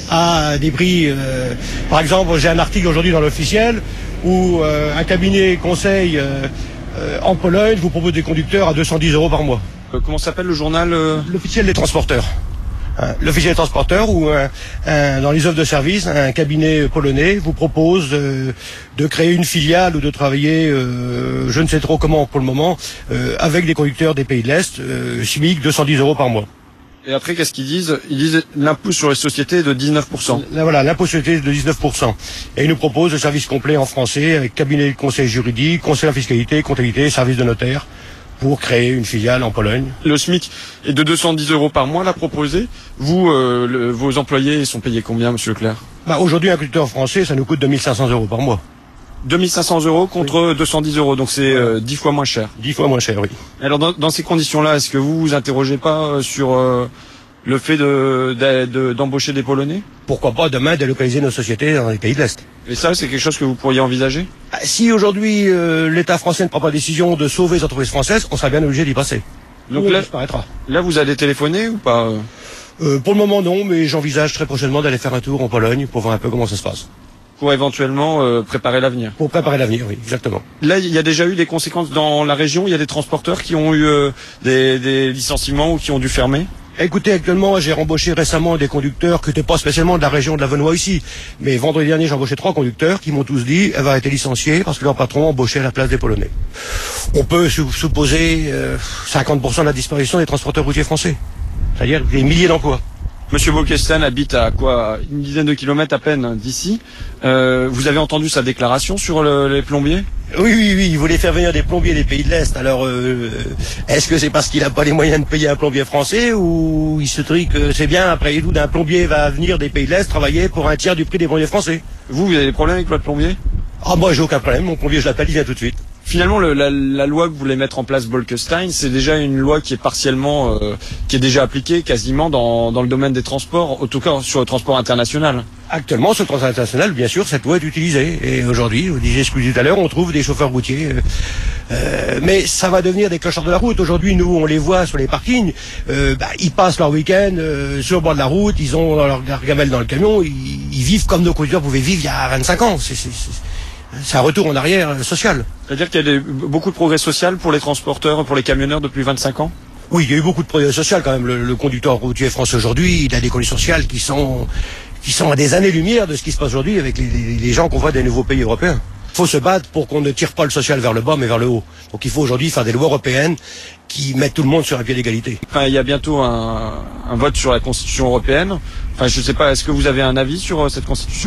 à des prix... Euh, par exemple, j'ai un article aujourd'hui dans l'Officiel où euh, un cabinet conseil... Euh, Euh, en Pologne, vous propose des conducteurs à deux cent dix euros par mois.
Euh, comment s'appelle le journal euh...
L'Officiel des transporteurs. Hein, L'Officiel des transporteurs, où euh, un, dans les offres de service, un cabinet polonais vous propose euh, de créer une filiale ou de travailler, euh, je ne sais trop comment pour le moment, euh, avec des conducteurs des pays de l'Est, euh, SMIC deux cent dix euros par mois.
Et après, qu'est-ce qu'ils disent? Ils disent l'impôt sur les sociétés de dix-neuf pour cent.
Là, voilà, l'impôt sur les sociétés de dix-neuf pour cent. Et ils nous proposent le service complet en français, avec cabinet de conseil juridique, conseil en fiscalité, comptabilité, service de notaire, pour créer une filiale en Pologne.
Le SMIC est de deux cent dix euros par mois, là, proposé. Vous, euh, le, vos employés sont payés combien, Monsieur Leclerc?
Bah, aujourd'hui, un conducteur français, ça nous coûte deux mille cinq cents euros par mois.
deux mille cinq cents euros contre oui. deux cent dix euros, donc c'est euh, dix fois moins cher.
dix fois moins cher, oui.
Alors, dans, dans ces conditions-là, est-ce que vous vous interrogez pas euh, sur... Euh, le fait de, de, de, d'embaucher des Polonais?
Pourquoi pas demain délocaliser nos sociétés dans les pays de l'Est?
Et ça, c'est quelque chose que vous pourriez envisager?
Si aujourd'hui euh, l'État français ne prend pas la décision de sauver les entreprises françaises, on sera bien obligé d'y passer.
Donc là, là, vous allez téléphoner ou pas?
euh, Pour le moment, non, mais j'envisage très prochainement d'aller faire un tour en Pologne pour voir un peu comment ça se passe.
Pour éventuellement euh, préparer l'avenir.
Pour préparer l'avenir, oui, exactement.
Là, il y a déjà eu des conséquences dans la région. Il y a des transporteurs qui ont eu euh, des, des licenciements ou qui ont dû fermer.
Écoutez, actuellement, j'ai embauché récemment des conducteurs qui n'étaient pas spécialement de la région de la Venois ici. Mais vendredi dernier, j'ai embauché trois conducteurs qui m'ont tous dit elle va être licenciée parce que leur patron a embauché à la place des Polonais. On peut supposer euh, cinquante pour cent de la disparition des transporteurs routiers français. C'est-à-dire des milliers d'emplois.
Monsieur Bolkestein habite à quoi, une dizaine de kilomètres à peine d'ici. Euh, vous avez entendu sa déclaration sur le, les plombiers?
Oui, oui, oui, il voulait faire venir des plombiers des pays de l'Est. Alors, euh, est-ce que c'est parce qu'il n'a pas les moyens de payer un plombier français ou il se dit que c'est bien, après tout, d'un plombier va venir des pays de l'Est travailler pour un tiers du prix des plombiers français?
Vous, vous avez des problèmes avec votre plombier?
Ah, moi, j'ai aucun problème. Mon plombier, je l'appelle, il vient tout de suite.
Finalement, le, la, la loi que vous voulez mettre en place, Bolkestein, c'est déjà une loi qui est partiellement, euh, qui est déjà appliquée quasiment dans, dans le domaine des transports, en tout cas sur le transport international.
Actuellement, sur le transport international, bien sûr, cette loi est utilisée. Et aujourd'hui, vous disiez ce que je disais tout à l'heure, on trouve des chauffeurs routiers. Euh, euh, mais ça va devenir des clochards de la route. Aujourd'hui, nous, on les voit sur les parkings. Euh, bah, ils passent leur week-end euh, sur le bord de la route, ils ont leur, leur gamelle dans le camion, ils, ils vivent comme nos conducteurs pouvaient vivre il y a vingt-cinq ans. C'est, c'est, c'est... C'est un retour en arrière euh, social.
C'est-à-dire qu'il y a des, beaucoup de progrès social pour les transporteurs, pour les camionneurs depuis vingt-cinq ans?
Oui, il y a eu beaucoup de progrès social quand même. Le, le conducteur routier français aujourd'hui, il a des conditions sociales qui sont, qui sont à des années-lumière de ce qui se passe aujourd'hui avec les, les, les gens qu'on voit des nouveaux pays européens. Il faut se battre pour qu'on ne tire pas le social vers le bas, mais vers le haut. Donc il faut aujourd'hui faire des lois européennes qui mettent tout le monde sur un pied d'égalité.
Enfin, il y a bientôt un, un vote sur la Constitution européenne. Enfin, je ne sais pas, est-ce que vous avez un avis sur euh, cette Constitution?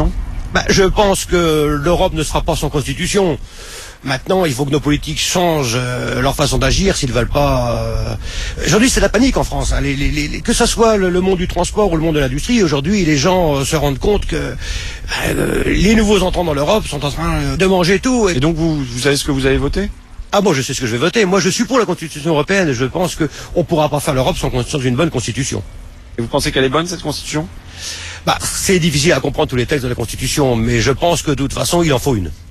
Bah, je pense que l'Europe ne sera pas sans constitution. Maintenant, il faut que nos politiques changent euh, leur façon d'agir s'ils ne veulent pas... Euh... Aujourd'hui, c'est la panique en France. Hein. Les, les, les, que ce soit le, le monde du transport ou le monde de l'industrie, aujourd'hui, les gens euh, se rendent compte que euh, les nouveaux entrants dans l'Europe sont en train de manger tout. Et,
et donc, vous, vous savez ce que vous avez voté ?
Ah bon, je sais ce que je vais voter. Moi, je suis pour la Constitution européenne et je pense qu'on ne pourra pas faire l'Europe sans, sans une bonne Constitution.
Et vous pensez qu'elle est bonne, cette Constitution ?
Bah, c'est difficile à comprendre tous les textes de la Constitution, mais je pense que de toute façon, il en faut une.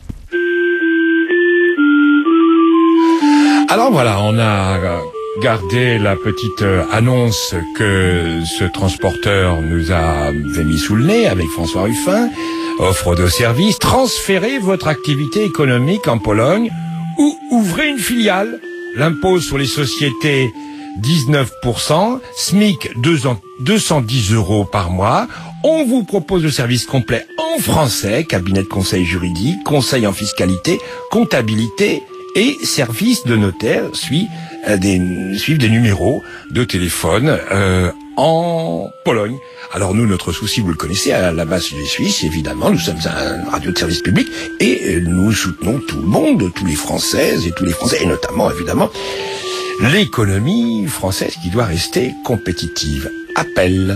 Alors voilà, on a gardé la petite annonce que ce transporteur nous avait mis sous le nez avec François Ruffin. Offre de services, transférez votre activité économique en Pologne ou ouvrez une filiale. L'impôt sur les sociétés, dix-neuf pour cent, SMIC deux cent dix euros par mois. On vous propose le service complet en français, cabinet de conseil juridique, conseil en fiscalité, comptabilité et service de notaire, suit euh, des, suivent des numéros de téléphone euh, en Pologne. Alors nous, notre souci, vous le connaissez, à la base des Suisses, évidemment, nous sommes un radio de service public et euh, nous soutenons tout le monde, tous les Françaises et tous les Français, et notamment, évidemment, l'économie française qui doit rester compétitive. Appel.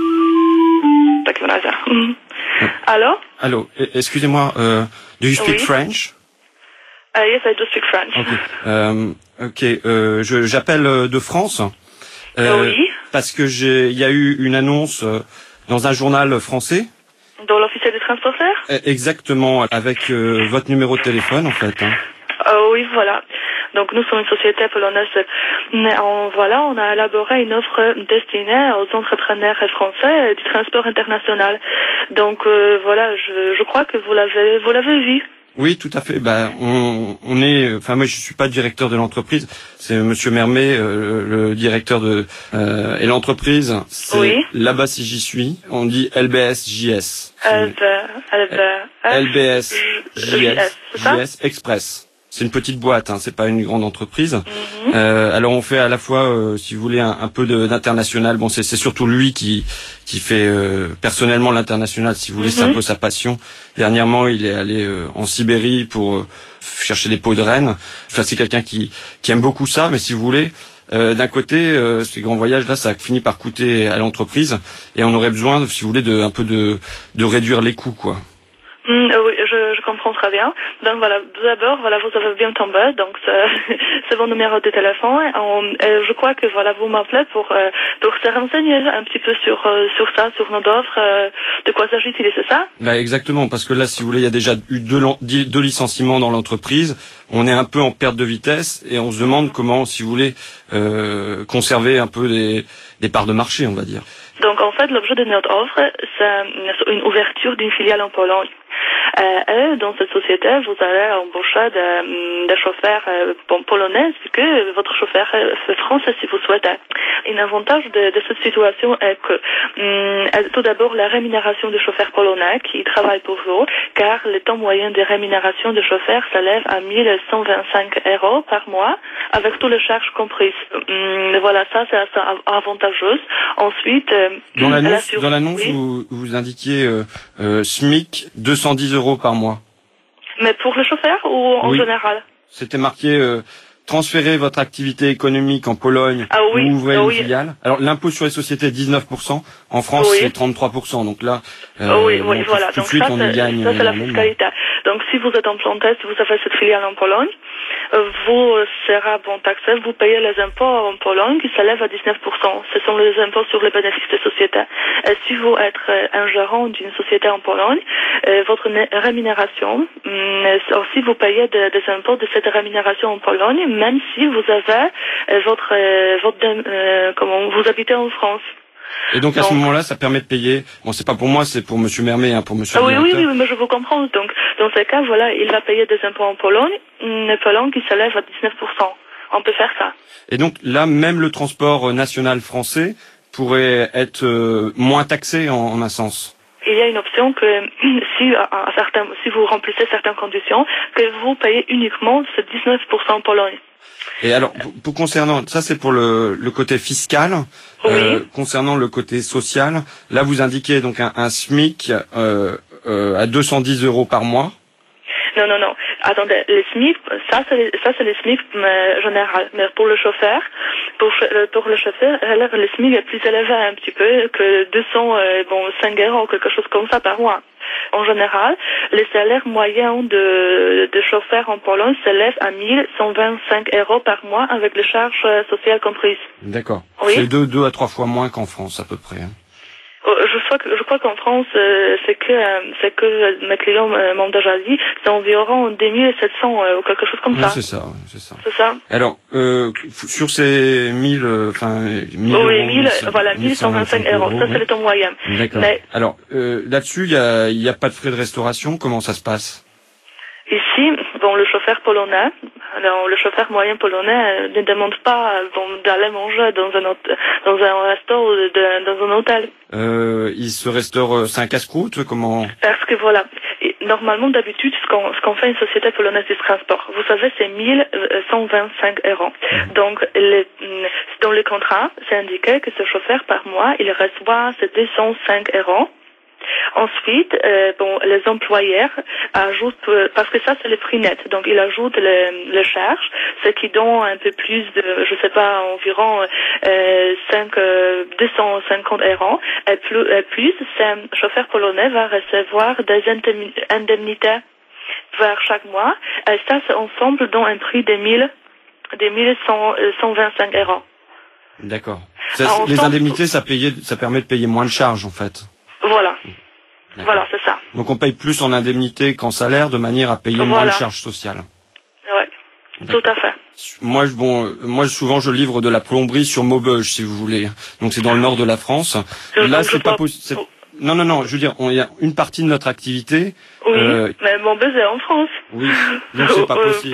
Mm. Allô?
Allô, excusez-moi, euh, do you speak
oui.
French?
Uh, yes, I do speak French.
Ok, euh, okay euh, je, j'appelle de France. Euh,
oui.
Parce que j'ai, il y a eu une annonce dans un journal français.
Dans l'officiel des transporteurs?
Exactement, avec euh, votre numéro de téléphone en fait. Hein.
Uh, oui, voilà. Donc nous sommes une société polonaise. Mais on, voilà, on a élaboré une offre destinée aux entrepreneurs français du transport international. Donc euh, voilà, je, je crois que vous l'avez, vous l'avez vu.
Oui, tout à fait. Ben, on, on est, enfin moi je suis pas directeur de l'entreprise, c'est Monsieur Mermet, euh, le directeur de euh, et l'entreprise. C'est
oui.
Là-bas si j'y suis, on dit L B S J S.
L B S
J S Express. C'est une petite boîte, hein, c'est pas une grande entreprise. Mm-hmm. Euh, alors on fait à la fois, euh, si vous voulez, un, un peu de, d'international. Bon, c'est, c'est surtout lui qui qui fait euh, personnellement l'international. Si vous voulez, mm-hmm. c'est un peu sa passion. Dernièrement, il est allé euh, en Sibérie pour euh, chercher des peaux de rennes. Enfin, c'est quelqu'un qui qui aime beaucoup ça. Mais si vous voulez, euh, d'un côté, euh, ces grands voyages là, ça finit par coûter à l'entreprise, et on aurait besoin, si vous voulez, de un peu de de réduire les coûts, quoi.
Mmh, oui, je, je comprends très bien. Donc voilà, d'abord, voilà, vous avez bien tombé, donc c'est, c'est mon numéro de téléphone. On, euh, je crois que voilà, vous m'appelez pour euh, pour se renseigner un petit peu sur euh, sur ça, sur nos offres. Euh, de quoi s'agit-il, c'est ça?
Bah exactement, parce que là, si vous voulez, il y a déjà eu deux, deux licenciements dans l'entreprise. On est un peu en perte de vitesse et on se demande comment, si vous voulez, euh, conserver un peu des, des parts de marché, on va dire.
Donc en fait, l'objet de notre offre, c'est une ouverture d'une filiale en Pologne. Euh, et dans cette société, vous allez embaucher des, des chauffeurs euh, polonais, puisque votre chauffeur est français si vous souhaitez. Un avantage de, de cette situation est que euh, tout d'abord la rémunération des chauffeurs polonais qui travaillent pour vous, car le temps moyen de rémunération des chauffeurs s'élève à mille cent vingt-cinq euros par mois, avec toutes les charges comprises. Euh, voilà, ça c'est assez avantageux. Ensuite, euh,
dans l'annonce, dans l'annonce oui. vous, vous indiquiez euh, euh, SMIC deux cent dix euros par mois.
Mais pour le chauffeur ou en
oui.
général?
C'était marqué euh, transférer votre activité économique en Pologne
ah, oui.
ou ouvrez
ah,
une
oui.
filiale. Alors l'impôt sur les sociétés est dix-neuf pour cent, en France oui. c'est trente-trois pour cent. Donc là,
euh, oui, oui,
tout,
voilà.
tout
donc
de suite
ça,
on y gagne.
Ça c'est la fiscalité. Donc si vous êtes implanté, si vous avez cette filiale en Pologne, vous serez bon taxé, vous payez les impôts en Pologne qui s'élèvent à dix-neuf pour cent. Ce sont les impôts sur les bénéfices des sociétés. Et si vous êtes un gérant d'une société en Pologne, votre rémunération, aussi vous payez des, des impôts de cette rémunération en Pologne, même si vous avez votre, votre euh, comment vous habitez en France.
Et donc à donc, ce moment-là, ça permet de payer. Bon, c'est pas pour moi, c'est pour Monsieur Mermet, hein, pour Monsieur.
Ah oui, oui, oui, oui, mais je vous comprends. Donc, dans ce cas, voilà, il va payer des impôts en Pologne, une Pologne qui s'élève à dix-neuf pour cent. On peut faire ça.
Et donc là, même le transport national français pourrait être euh, moins taxé en, en un sens.
Il y a une option que si, à, à certains, si vous remplissez certaines conditions, que vous payez uniquement ce dix-neuf pour cent en Pologne.
Et alors, pour, pour concernant, ça c'est pour le, le côté fiscal.
Oui.
Euh, concernant le côté social, là vous indiquez donc un, un SMIC euh, euh, à deux cent dix euros par mois.
Non, non, non. Attendez, le SMIC, ça c'est ça c'est le SMIC euh, général. Mais pour le chauffeur, pour pour le chauffeur, alors, le SMIC est plus élevé un petit peu que deux cents, euh, bon, cinq euros, quelque chose comme ça par mois. En général, le salaire moyen de de chauffeur en Pologne s'élève à mille cent vingt-cinq euros par mois avec les charges sociales comprises.
D'accord.
Oui.
C'est deux deux à trois fois moins qu'en France à peu près. Hein.
Je crois que je crois qu'en France, euh, c'est que euh, c'est que mes clients euh, m'ont déjà dit, c'est environ deux mille sept cents euh, ou quelque chose comme
Oui,
ça.
c'est ça, ouais, c'est ça.
C'est ça.
Alors, euh, sur ces mille, enfin, mille
oui,
euros,
mille, voilà, mille cent vingt-cinq euros. Ça, c'est le taux moyen.
D'accord.
Mais
alors, euh, là-dessus, il y a, il y a pas de frais de restauration. Comment ça se passe?
Ici, bon, le chauffeur polonais, alors le chauffeur moyen polonais euh, ne demande pas euh, bon, d'aller manger dans un hôte- dans un resto ou de, dans un hôtel.
Euh, il se restaure, c'est un casse-croûte, comment?
Parce que voilà, et normalement d'habitude, ce qu'on ce qu'on fait une société polonaise du transport, vous savez, c'est mille cent vingt-cinq euros. Donc, le, dans le contrat, c'est indiqué que ce chauffeur par mois, il reçoit ces deux cent cinq euros. Ensuite, euh, bon, les employeurs ajoutent, euh, parce que ça c'est le prix net, donc ils ajoutent les, les charges, ce qui donne un peu plus de, je sais pas, environ euh, cinq, euh, deux cent cinquante euros. Et plus, et plus, ce chauffeur polonais va recevoir des indemnités vers chaque mois, et ça c'est ensemble dans un prix de mille, de mille cent vingt-cinq euros.
D'accord. Ça, les indemnités, ça payait, ça permet de payer moins de charges en fait.
Voilà. Voilà, c'est ça.
Donc on paye plus en indemnité qu'en salaire de manière à payer
Voilà.
moins de charges sociales.
Ouais, tout à fait.
Moi, je- bon, moi souvent je livre de la plomberie sur Maubeuge, si vous voulez. Donc c'est dans le nord de la France.
Je-
Là,
je
c'est pas
vois-
possible. Non, non, non. Je veux dire, on- il y a une partie de notre activité.
Oui,
euh,
mais mon baiser en France.
oui. Donc c'est pas
Euh,
possible.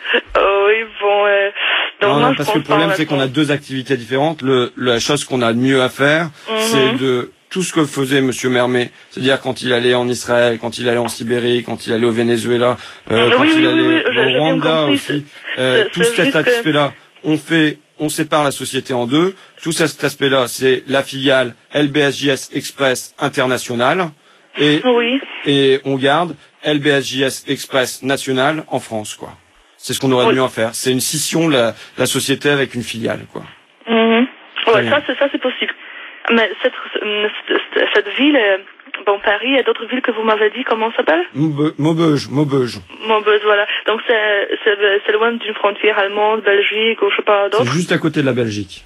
euh, oui, bon. Euh, donc
Non,
moi,
non,
je
parce que le
pense pas,
problème, c'est qu'on a
honnêtement.
deux activités différentes. Le, la chose qu'on a de mieux à faire,
Mhm.
c'est de tout ce que faisait Monsieur Mermet, c'est-à-dire quand il allait en Israël, quand il allait en Sibérie, quand il allait au Venezuela, euh,
Ah,
quand
oui,
il
oui,
allait
oui, oui, j'ai- j'ai
au
bien
Rwanda
compris.
aussi.
C'est-
Euh,
c'est-
tout
c'est
cet
juste que-
aspect-là, on fait, on sépare la société en deux. Tout cet aspect-là, c'est la filiale L B S J S Express International, et
Oui.
et on garde L B S J S Express National en France, quoi. C'est ce qu'on aurait
Oui.
mieux à faire. C'est une scission de la, la société avec une filiale, quoi.
Mhm.
Très
Ouais,
bien.
ça, c'est ça, c'est possible. Mais cette, cette, cette ville, euh, bon, Paris et d'autres villes que vous m'avez dit, comment ça s'appelle?
Maube- Maubeuge, Maubeuge.
Maubeuge, voilà. Donc c'est c'est c'est loin d'une frontière allemande, Belgique ou je sais pas
C'est
d'autres.
juste à côté de la Belgique.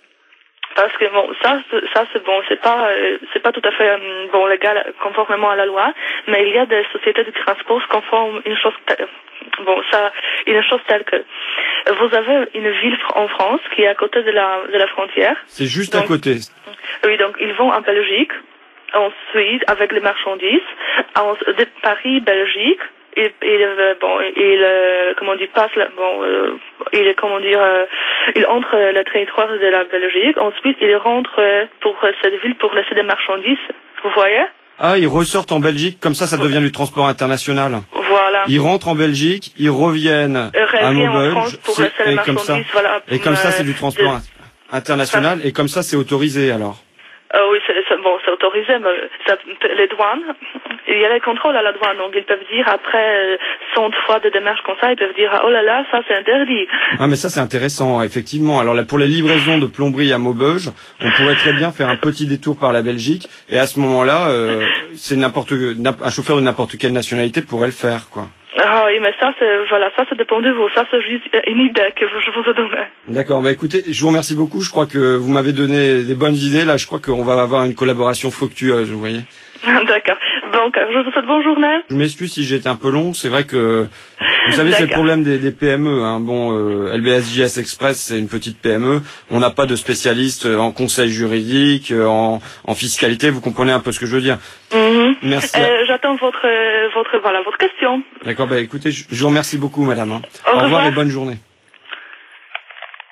Parce que bon, ça, c'est- ça c'est bon, c'est pas, euh, c'est pas tout à fait euh, bon légal conformément à la loi, mais il y a des sociétés de transport qui conforment une chose, telle- bon, ça, une chose telle que vous avez une ville fr- en France qui est à côté de la de la frontière.
C'est juste à
Donc,
côté.
Oui, donc ils vont en Belgique, ensuite avec les marchandises, en, de Paris, Belgique. Il, il, euh, bon, il, euh, comment dire, passe, la- bon, euh, il, comment dire, euh, il entre le territoire de la Belgique. Ensuite, il rentre euh, pour euh, cette ville pour laisser des marchandises. Vous voyez?
Ah, ils ressortent en Belgique, comme ça, ça devient du transport international.
Voilà.
Ils rentrent en Belgique, ils reviennent à
Reviennent en
Maubeuge,
France pour
c'est-
laisser les
et comme ça,
marchandises, voilà.
et comme ça,
Euh,
c'est du transport
de-
international, et comme ça, c'est autorisé, alors.
Euh, oui, c'est c'est- bon, c'est autorisé, mais ça, les douanes, il y a les contrôles à la douane, donc ils peuvent dire après euh, cent fois de démarches comme ça, ils peuvent dire oh là là, ça c'est interdit.
Ah, mais ça, c'est intéressant, effectivement. Alors là, pour les livraisons de plomberie à Maubeuge, on pourrait très bien faire un petit détour par la Belgique, et à ce moment-là, euh, c'est n'importe, n'im- un chauffeur de n'importe quelle nationalité pourrait le faire, quoi.
Ah oui, mais ça c'est voilà, ça ça dépend de vous, ça c'est juste une idée que je vous ai donnée.
D'accord, bah écoutez, je vous remercie beaucoup, je crois que vous m'avez donné des bonnes idées, là, je crois qu'on va avoir une collaboration fructueuse, vous voyez.
D'accord. Donc je vous souhaite bonne journée.
Je m'excuse si j'ai été un peu long, c'est vrai que, vous savez, c'est le
D'accord.
problème des, des P M E, hein. Bon, euh, L B S J S Express, c'est une petite P M E, on n'a pas de spécialiste en conseil juridique, en, en fiscalité, vous comprenez un peu ce que je veux dire.
Mhm.
Merci.
Euh, J'attends votre euh, votre voilà votre question.
D'accord, bah écoutez, je, je vous remercie beaucoup, madame. hein.
Au
Au revoir
revoir.
et bonne journée.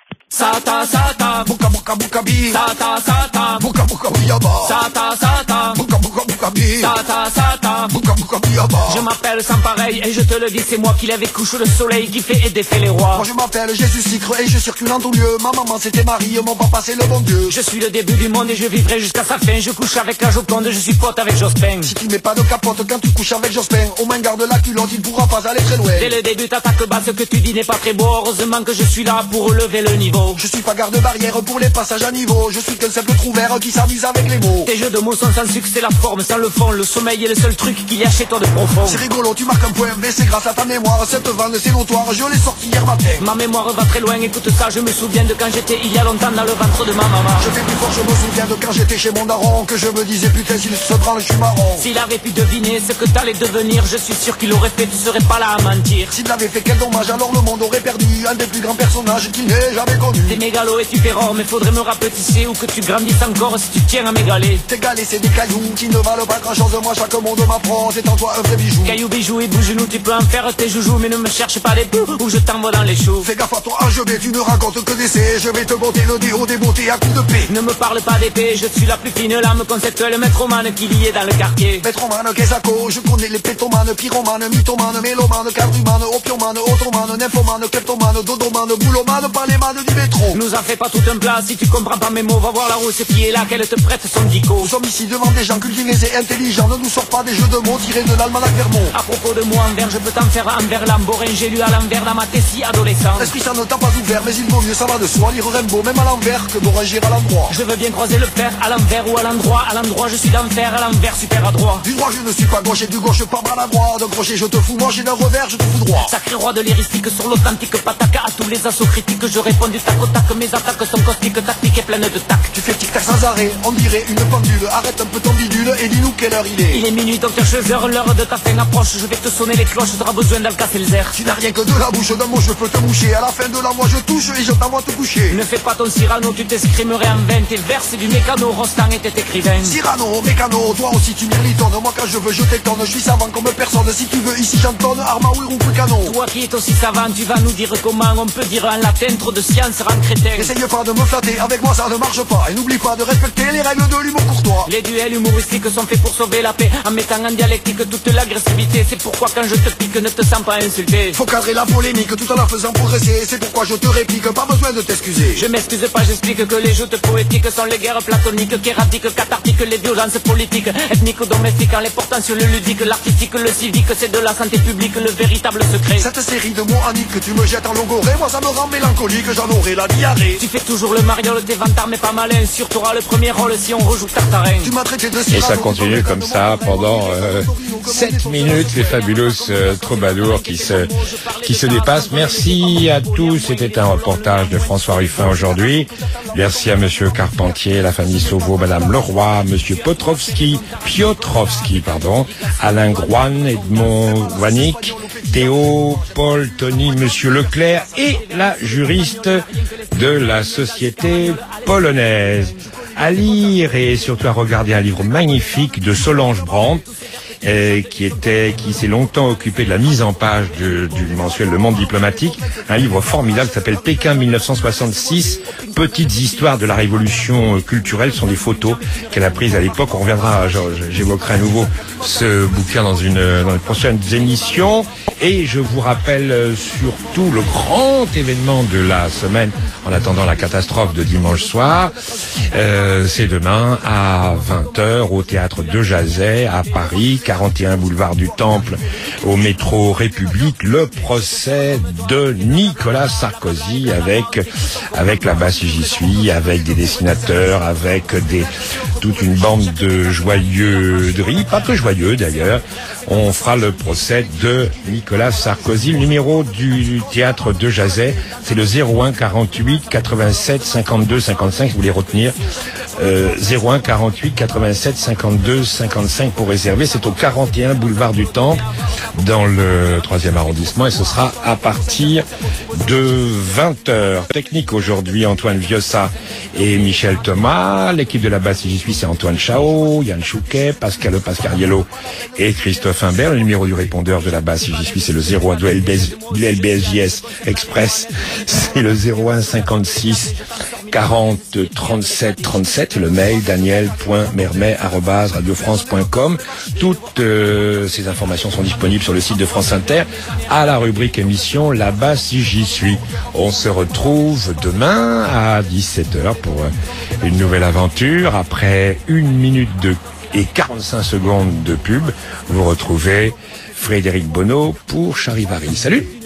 Sata sata, buka buka buka bi. Sata sata, buka buka biyaba. Sata sata, buka buka buka bi. Sata sata, buka buka biyaba. Je m'appelle sans pareil et je te le dis, c'est moi qui l'avais couché le soleil qui fait et défait les rois.
Moi je m'appelle Jésus Sucre et je circule en tout lieu. Ma maman c'était Marie, mon papa c'est le bon Dieu.
Je suis le début du monde et je vivrai jusqu'à sa fin. Je couche avec la Joconde, je suis pote avec Jospin.
Si tu mets pas de capote quand tu couches avec Jospin, au moins garde la culotte, il pourra pas aller très loin.
Dès le début t'attaques bas, ce que tu dis n'est pas très beau. Heureusement que je suis là pour relever le niveau.
Je suis pas garde-barrière pour les passages à niveau. Je suis qu'un simple trouvère qui s'amuse avec les mots.
Tes jeux de mots sont sans succès, la forme sans le fond. Le sommeil est le seul truc qu'il y a chez toi de profond.
C'est rigolo, tu marques un point, mais c'est grâce à ta mémoire. Cette vanne c'est notoire, je l'ai sortie hier matin.
Ma mémoire va très loin, écoute ça, je me souviens de quand j'étais il y a longtemps dans le ventre de ma maman.
Je fais plus fort, je me souviens de quand j'étais chez mon daron. Que je me disais putain s'il se branle, je suis marron.
S'il avait pu deviner ce que t'allais devenir, je suis sûr qu'il aurait fait, tu serais pas là à mentir.
S'il avait fait quel dommage, alors le monde aurait perdu un des plus grands personnages qu'il n'ait jamais connu.
T'es mégalo et tu fais rare, mais faudrait me rapetisser ou que tu grandisses encore si tu tiens à m'égaler.
Tes galets c'est des cailloux qui ne valent pas grand chose, moi chaque monde m'apprend, c'est en toi un vrai bijou.
Cailloux, bijoux et bouge-nous, tu peux en faire tes joujoux, mais ne me cherche pas des poux ou je t'envoie dans les choux.
Fais gaffe à toi, je vais, tu ne racontes que d'essais, je vais te botter le déo des beautés à coups de paix.
Ne me parle pas d'épée, je suis la plus fine lame conceptuelle, maîtromane qui y est dans le quartier.
Maîtromane, Kesako, je connais les pétomanes, pyromanes, mythomanes, mélomane, quadrumane, opiomane, ottomane, nymphomane, kleptomane, dodomane, boulomane, palémane du métro.
Nous en fais pas tout un plat, si tu comprends pas mes mots, va voir la rousse qui est là, qu'elle te prête son dico.
Nous sommes ici devant des gens cultivés et intelligents, ne nous sort pas des jeux de mots tirés de l'almanach Vermont.
À propos de moi envers, je peux t'en faire envers l'amborin, j'ai lu à l'envers dans ma tessie adolescent.
L'esprit ça ne t'a pas ouvert, mais il vaut mieux, ça va de soi, lire Rimbaud même à l'envers que d'oranger à l'endroit.
Je veux bien croiser le fer à l'envers ou à l'endroit, à l'endroit je suis d'enfer, à l'envers super adroit.
Du droit je ne suis pas gauche et du gauche pas maladroit, d'un crochet je te fous moi, j'ai d'un revers je te fous droit.
Sacré roi de l'héristique sur l'authentique pataka, à tous les assauts critiques je réponds du tac au tac, mes attaques sont caustiques, tactiques et pleines de tac.
Tu fais tic-tac sans arrêt, on dirait une pendule, arrête un peu ton bidule et dis-nous quelle heure il est.
Il est minuit docteur Chauzer, l'heure de ta fin approche, je vais te sonner les cloches, t'auras besoin d'Alka-Seltzer.
Tu n'as rien que de la bouche, d'un mot je peux te moucher, à la fin de la moi je touche et je t'envoie te coucher.
Ne fais pas ton Cyrano, tu t'escrimerais en vain, tes vers c'est du mécano, Rostand était écrivain.
Cyrano, mécano, toi aussi tu mirlitonnes, moi quand je veux je t'étonne, je suis savant comme personne, si tu veux ici j'entonne, arma ou canon.
Toi qui es aussi savant, tu vas nous dire comment on peut dire en latin, trop de science rend crétin.
Essaye pas de me flatter, avec moi ça ne marche pas, et n'oublie pas de respecter les règles de l'humour courtois.
Les duels humoristiques sont faits pour sauver la paix, en mettant en dialectique toute l'agressivité, c'est pourquoi quand je te pique ne te sens pas insulté.
Faut cadrer la polémique tout en la faisant progresser, c'est pourquoi je te réplique, pas besoin de t'excuser.
Je m'excuse pas, j'explique que les joutes poétiques sont les guerres platoniques, kératiques, cathartiques, les violences politiques, ethniques ou domestiques, en les portant sur le ludique, l'artistique, le civique, c'est de la santé publique, le véritable secret.
Cette série de mots aniques que tu me jettes en logoré, moi ça me rend mélancolique, j'en aurai la diarrhée.
Tu fais toujours le mariole, t'es vantard mais pas malin, sûr t'auras le premier rôle si on rejoue Tartarin.
Tu m'as traité de
Et ça continue comme ça pendant euh, sept minutes, les fabuleux euh, troubadours qui se, qui se dépassent. Merci à tous, c'était un reportage de François Ruffin aujourd'hui. Merci à Monsieur Carpentier, la famille Sauveau, Madame Leroy, Monsieur Potrovski, Piotrowski, pardon, Alain Groine, Edmond Wanik, Théo, Paul, Tony, Monsieur Leclerc et la juriste de la société polonaise. À lire et surtout à regarder un livre magnifique de Solange Brandt, Euh, qui était, qui s'est longtemps occupé de la mise en page de, du mensuel Le Monde diplomatique, un livre formidable qui s'appelle Pékin mille neuf cent soixante-six, petites histoires de la révolution culturelle, ce sont des photos qu'elle a prises à l'époque. On reviendra, j'évoquerai à nouveau ce bouquin dans une, dans les prochaines émissions. Et je vous rappelle surtout le grand événement de la semaine, en attendant la catastrophe de dimanche soir. Euh, c'est demain à vingt heures au théâtre de Jazet à Paris, quarante et un boulevard du Temple, au métro République, le procès de Nicolas Sarkozy avec avec la basse J'y suis, avec des dessinateurs, avec des toute une bande de joyeux de riz, pas que joyeux d'ailleurs. On fera le procès de Nicolas Sarkozy. Le numéro du théâtre de Jazet, c'est le zéro un quarante-huit quatre-vingt-sept cinquante-deux cinquante-cinq, je voulais retenir. Euh, zéro un quarante-huit quatre-vingt-sept cinquante-deux cinquante-cinq pour réserver. C'est au quarante et un boulevard du Temple, dans le troisième arrondissement, et ce sera à partir de vingt heures. Technique aujourd'hui, Antoine Viossa et Michel Thomas. L'équipe de la base Si J'y suis, c'est Antoine Chao, Yann Chouquet, Pascal Pascariello et Christophe Imbert. Le numéro du répondeur de la base Si J'y suis, c'est le zéro un de L B S J S Express, c'est le zéro un cinquante-six quarante trente-sept trente-sept. Le mail daniel point mermet arobase radio france point com. Toutes euh, ces informations sont disponibles sur le site de France Inter à la rubrique émission Là-bas si j'y suis. On se retrouve demain à dix-sept heures pour euh, une nouvelle aventure. Après une minute de et quarante-cinq secondes de pub, vous retrouvez Frédéric Bonneau pour Charivari. Salut!